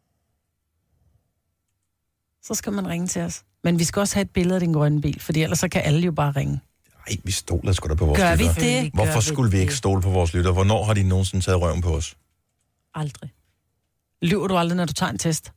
så skal man ringe til os. Men vi skal også have et billede af din grønne bil, for ellers så kan alle jo bare ringe. Nej, vi stoler sgu da på vores Gør vi lyttere. det? Hvorfor Gør vi skulle vi ikke det? stole på vores lyttere? Hvornår har de nogensinde taget røven på os? Aldrig. Lyver du aldrig, når du tager en test?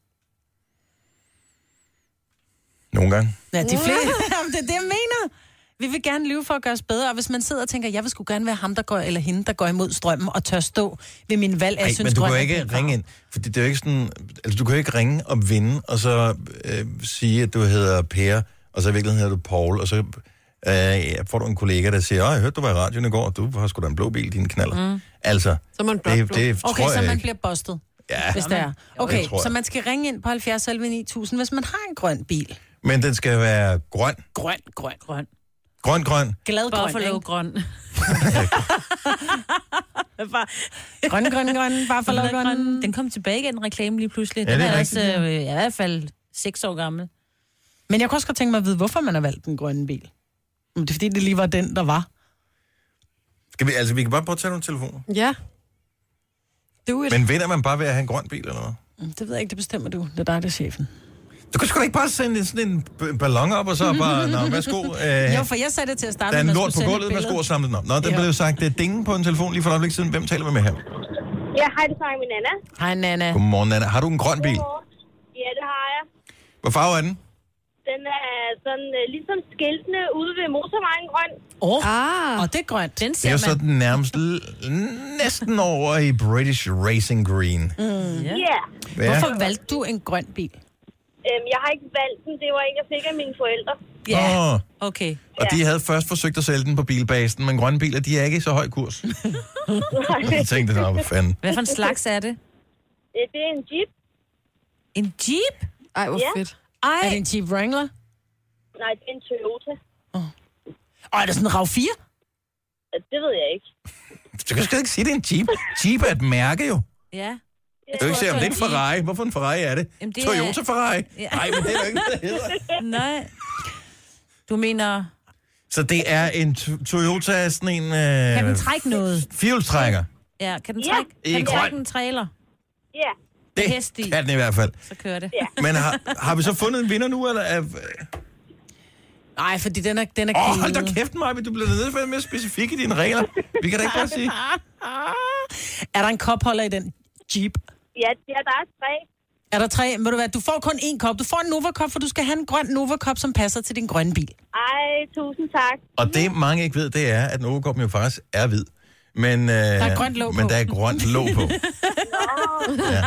Nogle gange. Ja, de flere. Jamen, det er det, jeg mener. Vi vil gerne lyve for at gøre os bedre, og hvis man sidder og tænker, jeg vil sgu gerne være ham, der går, eller hende, der går imod strømmen, og tør stå ved min valg, jeg Ej, synes, men du kan grøn jo er ikke fin farve. ringe ind, for det er jo ikke sådan, altså du kan jo ikke ringe og vinde, og så øh, sige, at du hedder Per, og så i virkeligheden hedder du Paul, og så øh, får du en kollega, der siger, åh, jeg hørte, du var i radioen i går, du har sgu da en blå bil, dine knaller. Mm. Altså, Så er man blot det, blå. det Okay, tror så jeg man ikke. bliver bustet, Ja, hvis det er. Okay, det tror jeg. så man skal ringe ind på halvfjerds elleve ni tusind, hvis man har en grøn bil. Men den skal være grøn. Grøn, grøn, grøn. Grøn, grøn. Glad grøn, Buffalo ikke? grøn. Grøn, grøn, grøn, bare for lov grøn. Den kom tilbage igen, reklame lige pludselig. Ja, Den det er er også rigtigt, øh, i hvert fald seks år gammel. Men jeg kunne også godt tænke mig at vide, hvorfor man har valgt den grønne bil. Om det er fordi, det lige var den, der var. Skal vi, altså, vi kan bare prøve at tage nogle telefoner. Ja. Do it. Men vinder man bare ved at have en grøn bil, eller hvad? Det ved jeg ikke, det bestemmer du. Det er dig, der er chefen. Du kan sgu da ikke bare sende sådan en b- ballon op, og så bare, nå, værsgo. Øh, Jo, for jeg sagde det til at starte der er en med, lort på gulvet, værsgo og samle den op. Nå, der Ja. blev sagt, det er dingen på en telefon lige for et øjeblik siden. Hvem taler vi med her? Ja, hej, det er min Nana. Hej, Nana. Godmorgen, Anna. Har du en grøn bil? Ja, det har jeg. Hvad farve er den? Den er sådan uh, ligesom skiltene ude ved motorvejen grøn. Åh, oh, ah. og det er grønt. Den Det er jo sådan nærmest l- næsten over i British Racing Green. Mm. Ja. Yeah. Ja. Hvorfor valgte du en grøn bil? Øhm, jeg har ikke valgt den. Det var en, jeg fik af mine forældre. Ja, oh. okay. Og de havde først forsøgt at sælge den på bilbasen, men grønne biler, de er ikke i så høj kurs. Jeg tænkte, nå, hvad fanden. Hvad for en slags er det? Det er en Jeep. En Jeep? Ej, hvor Ja. fedt. Ej. Er det en Jeep Wrangler? Nej, det er en Toyota. Og er det sådan en RAV fire? Det ved jeg ikke. Du kan sgu ikke sige, det er en Jeep. Jeep er et mærke jo. Ja. Du kan ikke se, om det er en Ferrari. Hvorfor en Ferrari er det? Jamen, det er- Toyota Ferrari. Ja. Nej, men det er jo ikke, hvad det hedder. Nej. Du mener... Så det er en to- Toyota, sådan en... Øh, Kan den trække noget? Firehjulstrækker. Ja, kan den Ja. trække, I kan den grøn. trække en trailer? Ja. Det hest i. kan den i hvert fald. Så kører det. Ja. Men har, har vi så fundet en vinder nu, eller? Er... Nej, fordi den er, den er Åh, oh, hold kedet. da kæft, Maja, du bliver nødt til at være mere specifik i dine regler. Vi kan da ikke bare sige... Er der en kopholder i den Jeep? Ja, ja, der er tre. Er der tre? Må du, være, du får kun én kop. Du får en Nova-kop, for du skal have en grøn Nova-kop, som passer til din grønne bil. Ej, tusind tak. Og det, mange ikke ved, det er, at Novakoppen jo faktisk er hvid. Men, øh, der er grønt låg men på. der er grønt låg på. Ja.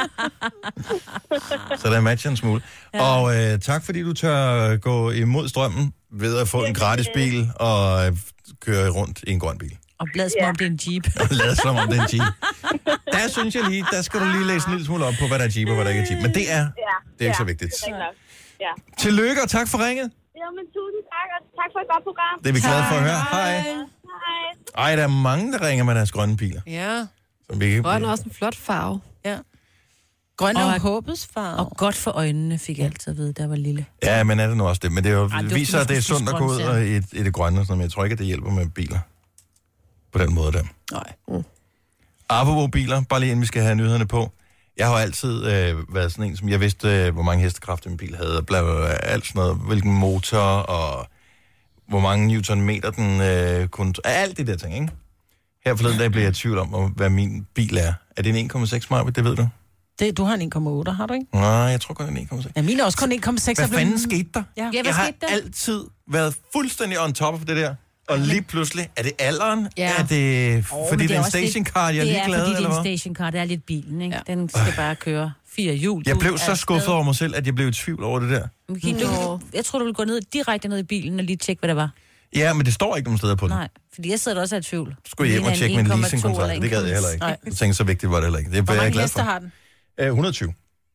Så der matcher en smule. Ja. Og øh, tak, fordi du tør gå imod strømmen ved at få en gratis bil og øh, køre rundt i en grøn bil. Og blad som om det er en Jeep. Og lad som om det er en Jeep. Der synes jeg lige, der skal du lige læse en lille smule op på, hvad der er Jeep og hvad der ikke er Jeep. Men det er, det er ikke så vigtigt. Det er nok. Ja. Tillykke og tak for ringet. Jamen, tusind tak, og tak for et godt program. Det er vi glade for at høre. Hej. Hej. Ej, der er mange, der ringer med deres grønne biler. Ja. Som vi kan... Grøn er også en flot farve. Ja. Grøn er Og- jo håbets farve. Og godt for øjnene, fik jeg altid at vide, der var lille. Ja, men er det nu også det? Men det, er jo, Ej, det det var viser, at det er fordi, sundt at gå ud grønt, og ja. i, i det grønne, og sådan, men jeg tror ikke, at det hjælper med biler. På den måde der. Nej. Mm. Apropos biler, bare lige inden vi skal have nyhederne på. Jeg har jo altid øh, været sådan en, som jeg vidste, øh, hvor mange hestekræfter min bil havde, og bla, bla, bla, alt sådan noget, hvilken motor, og hvor mange newtonmeter den øh, kunne... Alt det der ting, ikke? Her forleden dag blev jeg i tvivl om, hvad min bil er. Er det en en komma seks, Maja? Det ved du? Det, du har en en komma otte, har du ikke? Nej, jeg tror kun en en komma seks. Ja, min er også kun en komma seks. Hvad fanden skete der? Ja. Ja, hvad Jeg har skete der? altid været fuldstændig on top af det der. Og lige pludselig, er det alderen? Ja. Er det, Oh, fordi men det er en også lidt- stationcar, jeg er Det er, ligeglad, fordi det eller er en hvad? stationcar. Det er lidt bilen, ikke? Ja. Den skal bare køre fire hjul. Jeg Du blev er så skuffet afsted. over mig selv, at jeg blev i tvivl over det der. Okay, du, jeg tror, du vil gå ned, direkte ned i bilen og lige tjekke, hvad det var. Ja, men det står ikke nogen steder på det. Nej, fordi jeg sidder også af tvivl. Skulle jeg hjem og tjekke min leasingkontrakt? Det gad jeg heller ikke. Nej. Jeg tænkte, så vigtigt var det heller ikke. Det er Hvor jeg mange glad heste for. har den? Uh, et hundrede og tyve.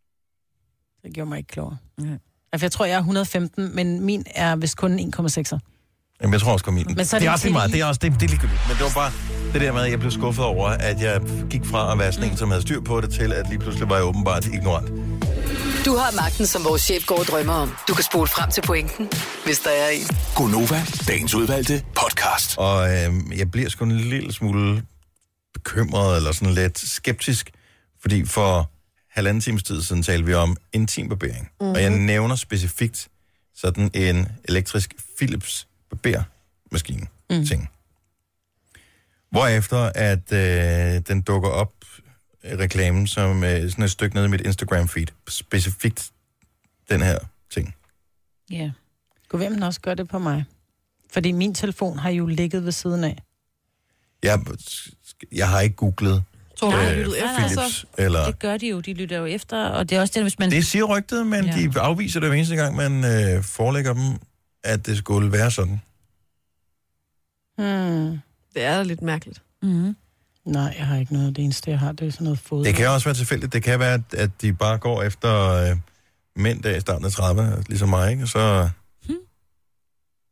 Det gjorde mig ikke klogere. Okay. Altså, jeg tror, jeg er et hundrede og femten, men min er vist kun en komma seks. Jamen, jeg tror også, min. Men så er det er det også lige en meget. T D I. Det er også det, det er ligegyldigt. Men det var bare det der med, at jeg blev skuffet over, at jeg gik fra at være sådan en, som havde styr på det, til at lige pludselig var jeg åbenbart ignorant. Du har magten, som vores chef går og drømmer om. Du kan spole frem til pointen, hvis der er en. Gonova, dagens udvalgte podcast. Og øh, jeg bliver sgu en lille smule bekymret, eller sådan lidt skeptisk, fordi for halvanden times tid siden talte vi om intimbarbering. Mm-hmm. Og jeg nævner specifikt sådan en elektrisk Philips barbermaskine mm. ting. Hvorefter at øh, den dukker op i reklamen som øh, sådan et stykke nede i mit Instagram-feed. Specifikt den her ting. Ja. Gå hvem den også gør det på mig. Fordi min telefon har jo ligget ved siden af. Jeg, jeg har ikke googlet Tror du, øh, har lyttet efter Philips, så? eller... Det gør de jo, de lytter jo efter, og det er også det, hvis man... Det siger rygtet, men ja. de afviser det hver eneste gang, man øh, forelægger dem, at det skulle være sådan. Hmm. Det er lidt mærkeligt. Mm-hmm. Nej, jeg har ikke noget. Det eneste, jeg har, det er sådan noget fod. Det kan også være tilfældigt. Det kan være, at, at de bare går efter øh, mænd der i starten af trediverne, ligesom mig, ikke? Og så... Hmm.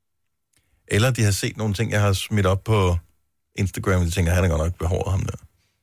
Eller de har set nogle ting, jeg har smidt op på Instagram, og de tænker, han er godt nok behåret ham der.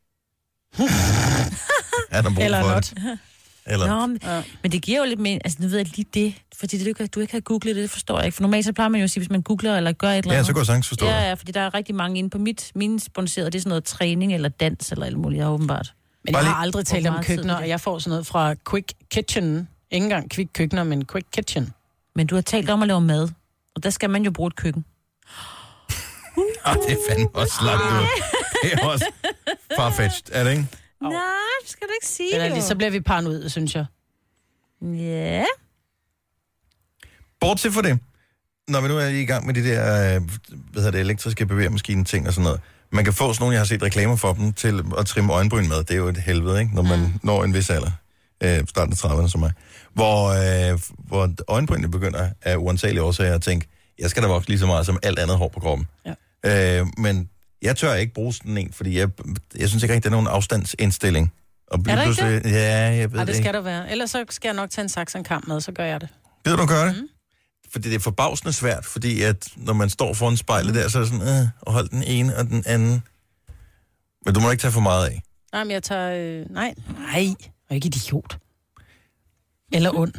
Er der brug Eller for not. det? Eller... Nå, men, ja. men det giver jo lidt mere... Altså, nu ved jeg lige det, fordi det, du, du ikke har googlet det, det forstår jeg ikke. For normalt så plejer man jo at sige, hvis man googler eller gør et eller andet. Ja, så går jeg sagtens forstå det. Ja, ja, fordi der er rigtig mange inde på mit, mine sponsorerede, det er sådan noget træning eller dans eller alt muligt, ja, åbenbart. Men jeg har aldrig talt om køkkener, og jeg får sådan noget fra Quick Kitchen. Ikke engang Quick Køkkener, men Quick Kitchen. Men du har talt om at lave mad, og der skal man jo bruge et køkken. Ah, det er fandme også langt ud. Det er også farfetched, er det ikke? Nej, det skal du ikke sige, Eller jo. lige, så bliver vi paranoid, synes jeg. Ja. Bortset for det, når vi nu er i gang med de der øh, hvad hedder det, elektriske bevægermaskine ting og sådan noget, man kan få sådan nogle, jeg har set reklamer for dem, til at trimme øjenbryn med. Det er jo et helvede, ikke? Når man ja. når en vis alder, øh, starten af trediverne som mig, hvor, øh, hvor øjenbrynene begynder af uansagelige årsager at tænke, jeg skal da vokse lige så meget som alt andet hår på kroppen. Ja. Øh, men jeg tør ikke bruge sådan en, fordi jeg, jeg synes ikke rigtig, det er nogen afstandsindstilling. Og er der ikke det? Ja, jeg ved Ej, det skal ikke. der være. Ellers så skal jeg nok tage en saks og en kamp med, så gør jeg det. Gider du gøre det? Mm. Fordi det er forbavsende svært, fordi at når man står foran spejlet der, så er det sådan, øh, og hold den ene og den anden. Men du må ikke tage for meget af. Nej, men jeg tager... Øh, nej, nej, og ikke idiot. Eller ond.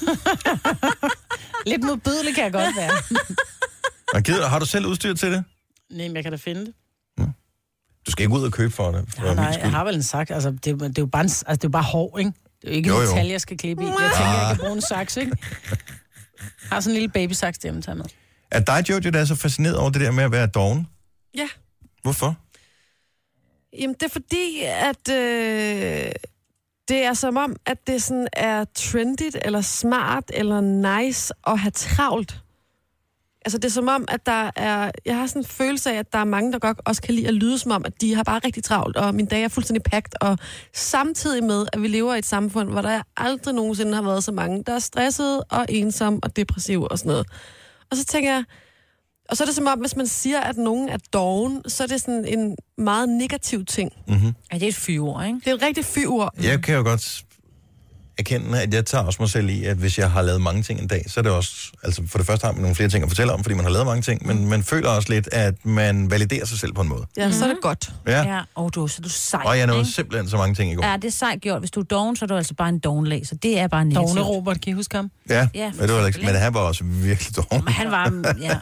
Lidt modbydelig kan jeg godt være. Og gider, har du selv udstyr til det? Nej, men jeg kan da finde det. Du skal ikke ud og købe for det. For Ja, nej, jeg har vel en saks. Altså, det, er, det, er jo bare en, altså, det er jo bare hår, ikke? Det er jo ikke Jo, en jo. detalje, jeg skal klippe i. Jeg tænker, jeg kan bruge en saks, ikke? Jeg har sådan en lille babysaks hjemme, tager med. Er dig, Jojo, der er så fascineret over det der med at være doven? Ja. Hvorfor? Jamen, det er fordi, at øh, det er som om, at det sådan er trendigt, eller smart, eller nice at have travlt. Altså, det er som om, at der er... Jeg har sådan en følelse af, at der er mange, der godt også kan lide at lyde som om, at de har bare rigtig travlt, og mine dage er fuldstændig pakket, og samtidig med, at vi lever i et samfund, hvor der aldrig nogensinde har været så mange, der er stressede og ensomme og depressive og sådan noget. Og så tænker jeg... Og så er det som om, hvis man siger, at nogen er doven, så er det sådan en meget negativ ting. Mm-hmm. Ja, det er et fyord, ikke? Det er et rigtigt fyord. Jeg kan jo godt erkende, at jeg tager også mig selv i, at hvis jeg har lavet mange ting en dag, så er det også... Altså for det første har man nogle flere ting at fortælle om, fordi man har lavet mange ting, men man føler også lidt, at man validerer sig selv på en måde. Ja, så er det godt. Ja. Ja, og du, så er du sej, Og jeg nåede ikke? simpelthen så mange ting i går. Ja, det er sejt gjort. Hvis du er doven, så er du altså bare en dovenlag, så det er bare negativt. Dogne Robert, kan I huske ham? Ja, Ja, men, det var ikke, men han var også virkelig doven. Men han var... Ja.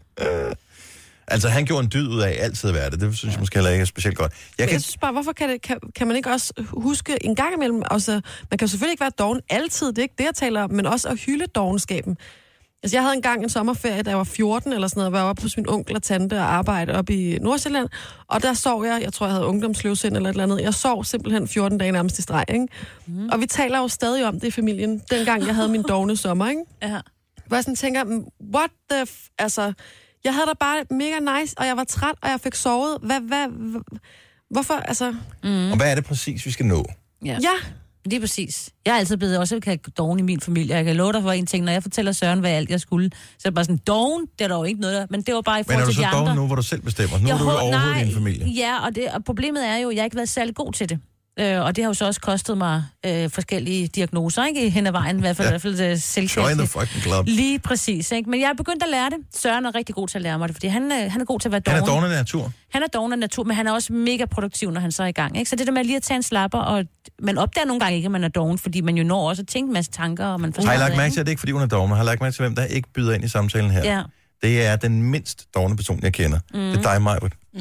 Altså, han gjorde en dyd ud af altid at være det. Det synes jeg måske heller ikke er specielt godt. Jeg Jeg, kan... jeg synes bare, hvorfor kan, det, kan, kan man ikke også huske en gang imellem, altså, man kan jo selvfølgelig ikke være doven altid, det er ikke det, jeg taler om, men også at hylde dovenskaben. Altså, jeg havde engang en sommerferie, da jeg var fjorten eller sådan noget, hvor jeg var oppe hos min onkel og tante og arbejdede oppe i Nordsjælland, og der sov jeg, jeg tror, jeg havde ungdomsløvsind eller et eller andet, jeg sov simpelthen fjorten dage nærmest i streg, ikke? Mm. Og vi taler jo stadig om det i familien, dengang jeg havde min dovne sommer, ikke? Ja. Hvor jeg sådan tænker, what the f... Altså, jeg havde da bare mega nice, og jeg var træt, og jeg fik sovet. Hvad, hvad, hvad hvorfor, altså... Mm. Og hvad er det præcis, vi skal nå? Ja. Ja. Det er præcis. Jeg er altid blevet også kaldt doven i min familie. Jeg kan love dig for en ting, når jeg fortæller Søren, hvad alt jeg skulle, så er det bare sådan, doven, det er der jo ikke noget der, men det var bare i Men er forhold du til så de andre. doven nu, hvor du selv bestemmer? Nu Jeg er du jo hå- overhovedet nej, din familie. Ja, og, det, og problemet er jo, at jeg ikke har været særlig god til det. Øh, og det har jo så også kostet mig øh, forskellige diagnoser, ikke? Hen ad vejen, i hvert fald, Ja. i hvert fald øh, Join selvkærlighed. the fucking club. Lige præcis, ikke? Men jeg er begyndt at lære det. Søren er rigtig god til at lære mig det, fordi han, øh, han er god til at være doven. Han er doven af natur. Han er doven af natur, men han er også mega produktiv, når han så er i gang, ikke? Så det der med lige at tage en slapper, og man opdager nogle gange ikke, at man er doven, fordi man jo når også at tænke en masse tanker, og man forstår Har I lagt det, mærke ikke? til, at det ikke er, fordi hun er doven? Har I lagt mærke til, hvem der ikke byder ind i samtalen her? Ja. Det er den mindst dovne person, jeg kender. Mm. Det er dig, Majbert. Mm.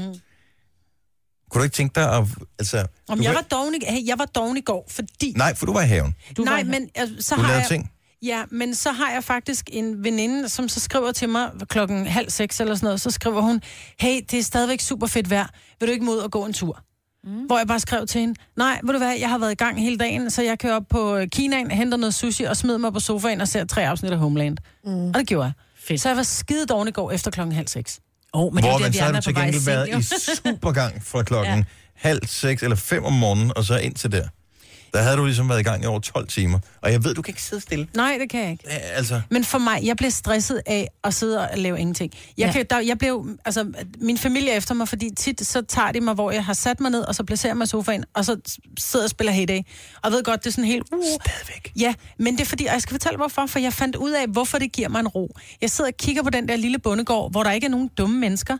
Kunne du ikke tænke dig at... Altså, Om du jeg kan- var doven i, hey, jeg var doven i går, fordi... Nej, for du var i haven. Du Nej, men altså, så Du har lavede jeg... ting. Ja, men så har jeg faktisk en veninde, som så skriver til mig klokken halv seks eller sådan noget, så skriver hun, hey, det er stadigvæk super fedt vejr, vil du ikke mod og gå en tur? Mm. Hvor jeg bare skrev til hende, nej, ved du hvad, jeg har været i gang hele dagen, så jeg kører op på Kinaen, henter noget sushi og smider mig på sofaen og ser tre afsnit af Homeland. Mm. Og det gjorde jeg. Fedt. Så jeg var skide doven i går efter klokken halv seks. Oh, Men Hvor man så har du til gengæld været i supergang fra klokken ja. halv seks eller fem om morgenen, og så ind til der. Der havde du ligesom været i gang i over tolv timer. Og jeg ved, du kan ikke sidde stille. Nej, det kan jeg ikke. Æ, altså. Men for mig, jeg blev stresset af at sidde og lave ingenting. Jeg, Ja. kan, der, jeg blev, altså, min familie er efter mig, fordi tit så tager de mig, hvor jeg har sat mig ned, og så placerer mig i sofaen, og så sidder og spiller Hay Day. Og jeg ved godt, det er sådan helt... Uh, Stadigvæk. Ja, men det er fordi, og jeg skal fortælle hvorfor, for jeg fandt ud af, hvorfor det giver mig en ro. Jeg sidder og kigger på den der lille bondegård, hvor der ikke er nogen dumme mennesker.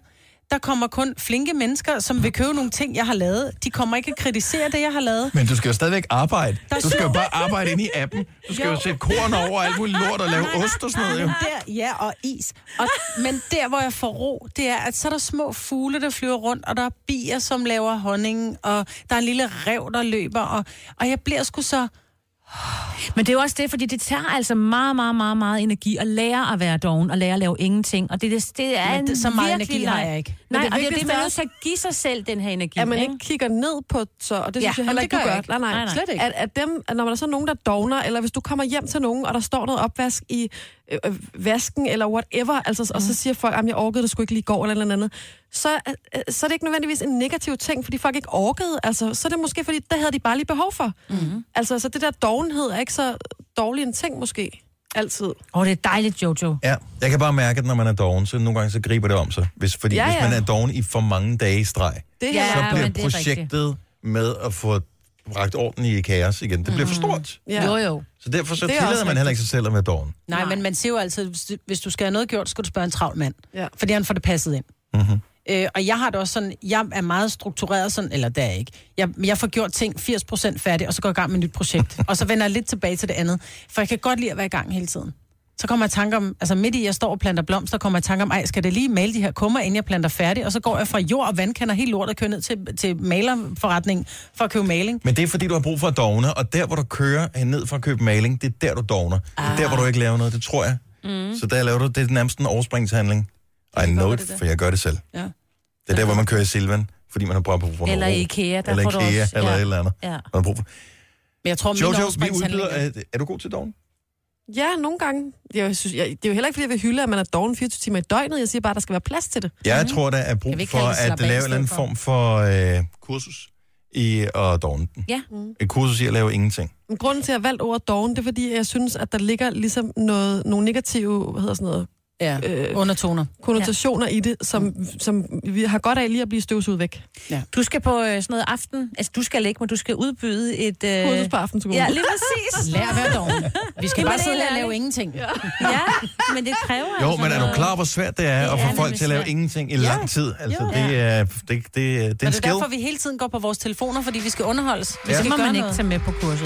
Der kommer kun flinke mennesker, som vil købe nogle ting, jeg har lavet. De kommer ikke at kritisere det, jeg har lavet. Men du skal jo stadigvæk arbejde. Der Du skal jo bare arbejde ind i appen. Du skal jo, jo sætte korn over alt muligt lort og lave ost og sådan noget. Jo. Der, ja, og is. Og, men der, hvor jeg får ro, det er, at så er der små fugle, der flyver rundt, og der er bier, som laver honning, og der er en lille rev, der løber, og, og jeg bliver sgu så... Men det er jo også det, fordi det tager altså meget, meget, meget, meget energi at lære at være doven, og lære at lave ingenting. Og det, det, det er en det, så meget virkelig energi har jeg ikke. Nej, det og det er det, man er er nødt til at give sig selv den her energi. At man ikke ikke kigger ned på, så, og det Ja, synes jeg jamen, heller det ikke, du gør gør. jeg ikke. Nej, nej, Nej, nej. slet ikke. At, at, dem, at når man er så nogen, der dogner, eller hvis du kommer hjem til nogen, og der står noget opvask i øh, øh, vasken, eller whatever, altså, mm. og så siger folk, at jeg orkede det sgu ikke lige i går, eller noget andet, så, øh, så er det ikke nødvendigvis en negativ ting, fordi folk ikke orkede. Altså, så er det måske, fordi det havde de bare lige behov for. Mm. Altså, så det der dovenhed er ikke så dårlig en ting, måske. Altid. Åh, oh, det er dejligt, Jojo. Ja, jeg kan bare mærke, at når man er doven, så nogle gange så griber det om sig. Hvis, fordi Ja, hvis ja. man er doven i for mange dage i streg, Det Ja, er så ja, bliver men det er projektet med at få bragt orden i kaos igen, det bliver for stort. ja. Jo, jo. Så derfor så Det er tillader også man heller ikke sig selv at være doven. Nej, Nej, men man siger jo altid, hvis du, hvis du skal have noget gjort, skal du spørge en travl mand. Ja. Fordi han får det passet ind. Mm-hmm. Øh, og jeg har det også sådan, jeg er meget struktureret sådan, eller det er jeg ikke. Jeg, jeg får gjort ting firs procent færdig, og så går jeg i gang med et nyt projekt. Og så vender jeg lidt tilbage til det andet. For jeg kan godt lide at være i gang hele tiden. Så kommer jeg i tanke om, altså midt i, jeg står og planter blomster, kommer jeg i tanke om, ej, skal det lige male de her kummer, inden jeg planter færdig? Og så går jeg fra jord og vandkander helt lort og kører ned til, til malerforretning for at købe maling. Men det er fordi, du har brug for at dogne, og der, hvor du kører ned for at købe maling, det er der, du dogner. Ah. Det er der, hvor du ikke laver noget, det tror jeg. Mm. Så der laver du, det er nærmest en overspringshandling. I know it, for jeg gør det selv. Ja. Det er der, hvor man kører i Silvan, fordi man har brug for Eller noget i ro. IKEA, der Eller får du IKEA, også- eller ja. et eller andet. Ja. Man har brug for. Men jeg tror, min Jojo, vi overspringshandling... udbyder, er, er du god til dogne? Ja, nogle gange. Jeg synes, jeg, det er jo heller ikke, fordi jeg vil hylde, at man er doven fireogtyve timer i døgnet. Jeg siger bare, at der skal være plads til det. Jeg tror, der er Kan brug vi ikke for kalde det at slap af lave i en eller anden stedet form for øh, kursus i at dogne den. Ja. Et kursus i at lave ingenting. Men grunden til, at jeg har valgt ordet doven, det er, fordi jeg synes, at der ligger ligesom noget, nogle negative, hvad hedder sådan noget, Ja, øh, undertoner. konnotationer ja. i det, som, som vi har godt af lige at blive støvsuget væk. Ja. Du skal på øh, sådan noget aften, altså du skal ikke, men du skal udbyde et... Øh... Kursus på aftenskole. Ja, lige præcis. Lær at være doven. Vi skal Jamen, bare sidde helt og lave ærligt. ingenting. Ja. Ja, men det kræver Jo, altså men er du noget- klar, hvor svært det er Det at er få folk nemlig til at lave svært. ingenting i Ja. lang tid? Altså, Jo. det er, det, det, det er Og en det er skill. derfor, vi hele tiden går på vores telefoner, fordi vi skal underholdes. Vi Ja. skal Det må gøre man ikke noget. tage med på kurset.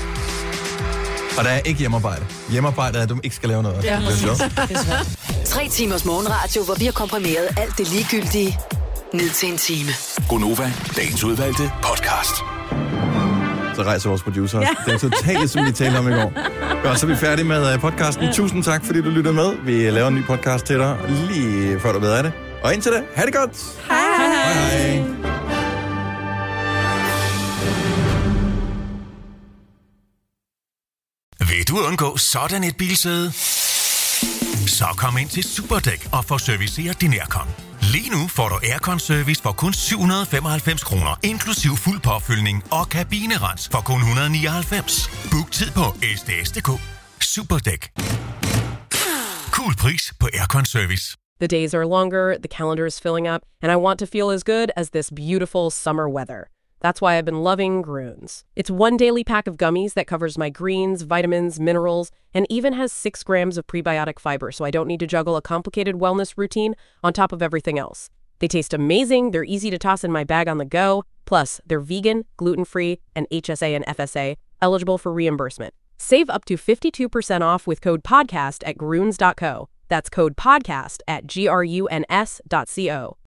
Og der er ikke hjemmearbejde. Hjemmearbejde er, at du ikke skal lave noget. Ja. Det er sjovt. Det er svært. Tre timers morgenradio, hvor vi har komprimeret alt det ligegyldige ned til en time. Gonova, dagens udvalgte podcast. Så rejser vores producer. Ja. Det er totalt, som vi talte om i går. Og så er vi færdige med uh, podcasten. Tusind tak, fordi du lytter med. Vi laver en ny podcast til dig, lige før du ved af det. Og indtil det, ha' det godt. Hej. Hej hej. Vil du undgå sådan et bilsæde? Så kom ind til Superdæk og få serviceret din aircon. Lige nu får du aircon-service for kun syv hundrede og femoghalvfems kroner, inklusiv fuld påfyldning og kabinerens for kun et hundrede og nioghalvfems. Book tid på s d s punktum d k. Superdæk. Cool pris på aircon-service. The days are longer, the calendar is filling up, and I want to feel as good as this beautiful summer weather. That's why I've been loving Groones. It's one daily pack of gummies that covers my greens, vitamins, minerals, and even has six grams of prebiotic fiber, so I don't need to juggle a complicated wellness routine on top of everything else. They taste amazing, they're easy to toss in my bag on the go, plus they're vegan, gluten-free, and H S A and F S A, eligible for reimbursement. Save up to fifty-two percent off with code PODCAST at groones dot co. That's code PODCAST at G R U N S dot C O.